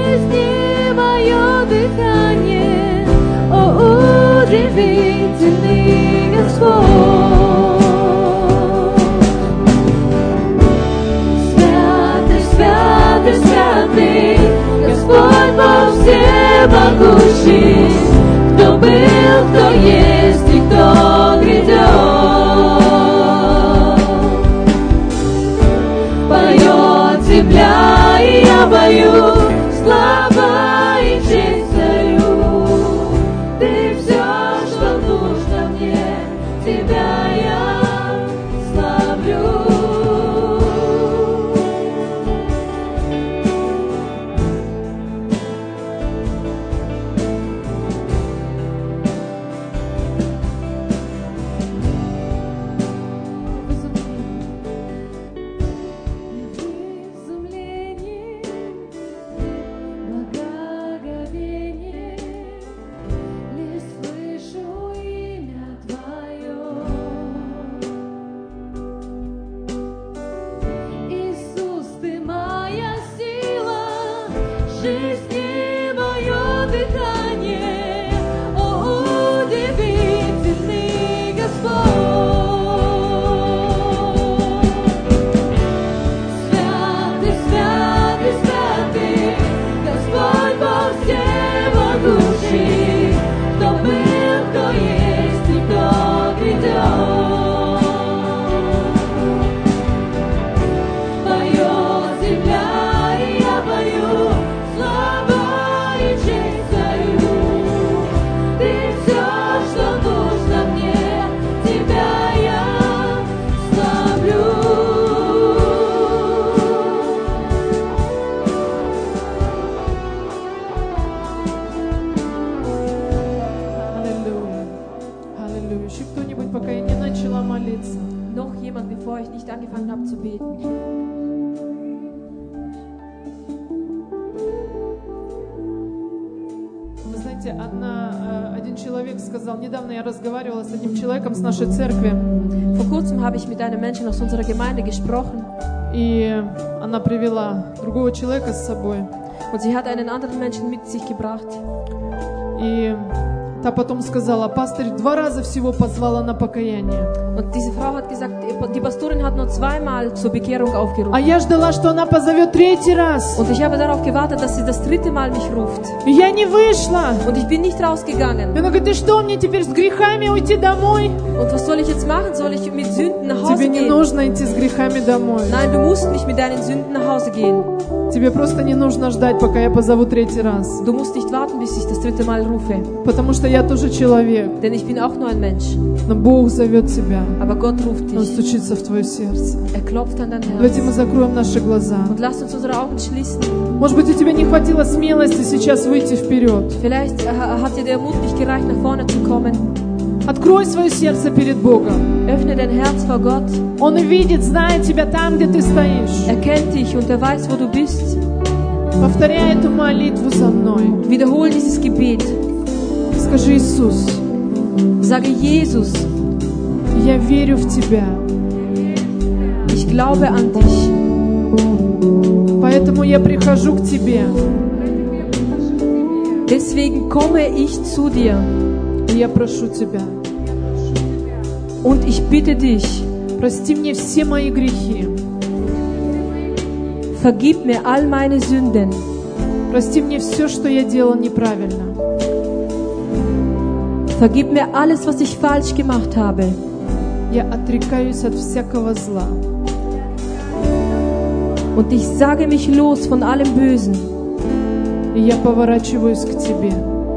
B: bevor ich nicht angefangen habe zu beten.
A: Вы знаете, одна, э, один человек сказал, недавно я разговаривала с одним человеком с нашей церкви,
B: Vor kurzem habe ich mit einem Menschen aus unserer Gemeinde gesprochen
A: и она привела другого человека с собой.
B: und sie hat einen anderen Menschen mit sich gebracht.
A: И та потом сказала, пастырь два раза всего позвала на покаяние.
B: Und diese Frau hat gesagt, die Pastorin hat nur zweimal zur Bekehrung
A: А
B: aufgerufen.
A: я ждала, что она позовет третий раз.
B: Und ich habe darauf gewartet, dass sie das dritte Mal mich ruft.
A: И я не вышла.
B: Und ich bin nicht
A: И
B: rausgegangen.
A: она говорит, ты что, мне теперь с грехами уйти домой?
B: Und was soll ich jetzt machen? Soll ich mit Sünden nach Hause
A: Тебе не
B: gehen?
A: нужно идти с грехами домой.
B: Nein, du musst nicht mit deinen Sünden nach Hause gehen.
A: Тебе просто не нужно ждать, пока я позову третий раз.
B: Du musst nicht warten, bis ich das dritte Mal rufe.
A: Потому что я тоже человек.
B: Denn ich bin auch nur ein Mensch.
A: Но Бог зовет тебя.
B: Aber Gott ruft
A: Он
B: dich.
A: стучится в твое сердце.
B: Er klopft an dein
A: Давайте мы
B: Herz.
A: закроем наши глаза.
B: Und lasst uns unsere Augen schließen.
A: Может быть, у тебя не хватило смелости сейчас выйти вперед.
B: Vielleicht äh, hat dir der Mut nicht gereicht, nach vorne zu kommen.
A: Открой свое сердце перед Богом.
B: Öffne dein Herz vor Gott.
A: Он видит, знает тебя там, где ты стоишь.
B: Er kennt dich und er weiß, wo du bist.
A: Повторяй эту молитву за мной.
B: Wiederhol dieses Gebet.
A: Скажи, Иисус,
B: Sage, Jesus,
A: я верю в Тебя.
B: ich glaube an dich.
A: Поэтому я прихожу к Тебе.
B: Deswegen komme ich zu dir
A: И я прошу Тебя.
B: und ich bitte dich,
A: Прости мне все мои грехи.
B: vergib mir all meine Sünden.
A: Прости мне все, что я делал неправильно.
B: Vergib mir alles, was ich falsch gemacht habe.
A: Я отрекаюсь от всякого зла.
B: Und ich sage mich los von allem Bösen.
A: И я поворачиваюсь к Тебе.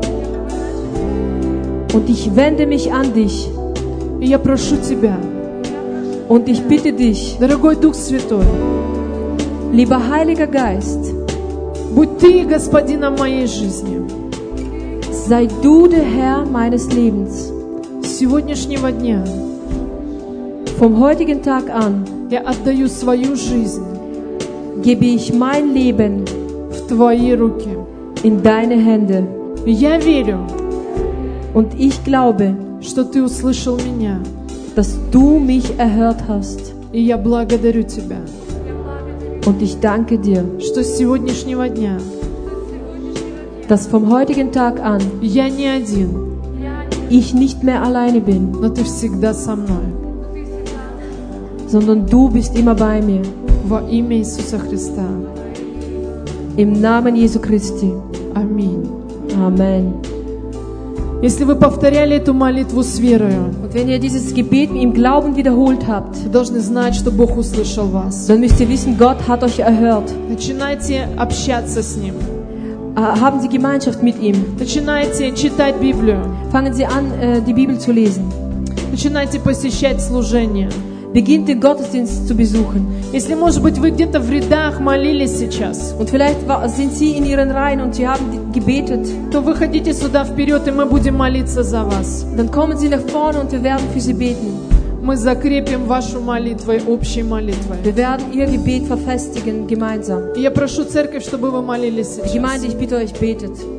B: Und ich wende mich an dich.
A: И я прошу Тебя,
B: Und ich bitte dich,
A: дорогой Дух Святой,
B: lieber Heiliger Geist,
A: будь Ты господином моей жизни.
B: sei du der Herr meines Lebens.
A: С сегодняшнего дня
B: Vom heutigen Tag an
A: я отдаю свою жизнь
B: gebe ich mein Leben
A: в Твои руки.
B: in deine Hände.
A: И я верю,
B: Und ich glaube,
A: что Ты услышал меня.
B: dass du mich erhört hast.
A: И я благодарю Тебя,
B: Und ich danke dir,
A: что с сегодняшнего дня
B: dass vom heutigen Tag an
A: я не один,
B: ich nicht mehr alleine bin,
A: но Ты всегда со мной.
B: sondern du bist immer bei mir.
A: Во имя Иисуса Христа.
B: Im Namen Jesu Christi.
A: Аминь.
B: Amen.
A: Если вы повторяли эту молитву с верою,
B: Und wenn ihr dieses Gebet im Glauben wiederholt habt,
A: вы должны знать, что Бог услышал вас.
B: dann müsst ihr wissen, Gott hat euch erhört.
A: Начинайте общаться с Ним.
B: Äh, Haben Sie Gemeinschaft mit ihm.
A: Начинайте читать Библию.
B: Fangen Sie an, äh, die Bibel zu lesen.
A: Начинайте посещать служение.
B: Beginnt den Gottesdienst zu besuchen.
A: Если, может быть, вы где-то в рядах молились сейчас,
B: Und vielleicht war, sind Sie in Ihren Reihen und Sie haben die- gebetet.
A: то выходите сюда вперед, и мы будем молиться за вас.
B: Dann kommen Sie nach vorne und wir werden für Sie beten.
A: Мы закрепим вашу молитву общей молитвой.
B: Wir werden Ihr Gebet verfestigen gemeinsam.
A: И я прошу церковь, чтобы вы молились
B: Die Gemeinde,
A: сейчас.
B: ich bitte euch, betet.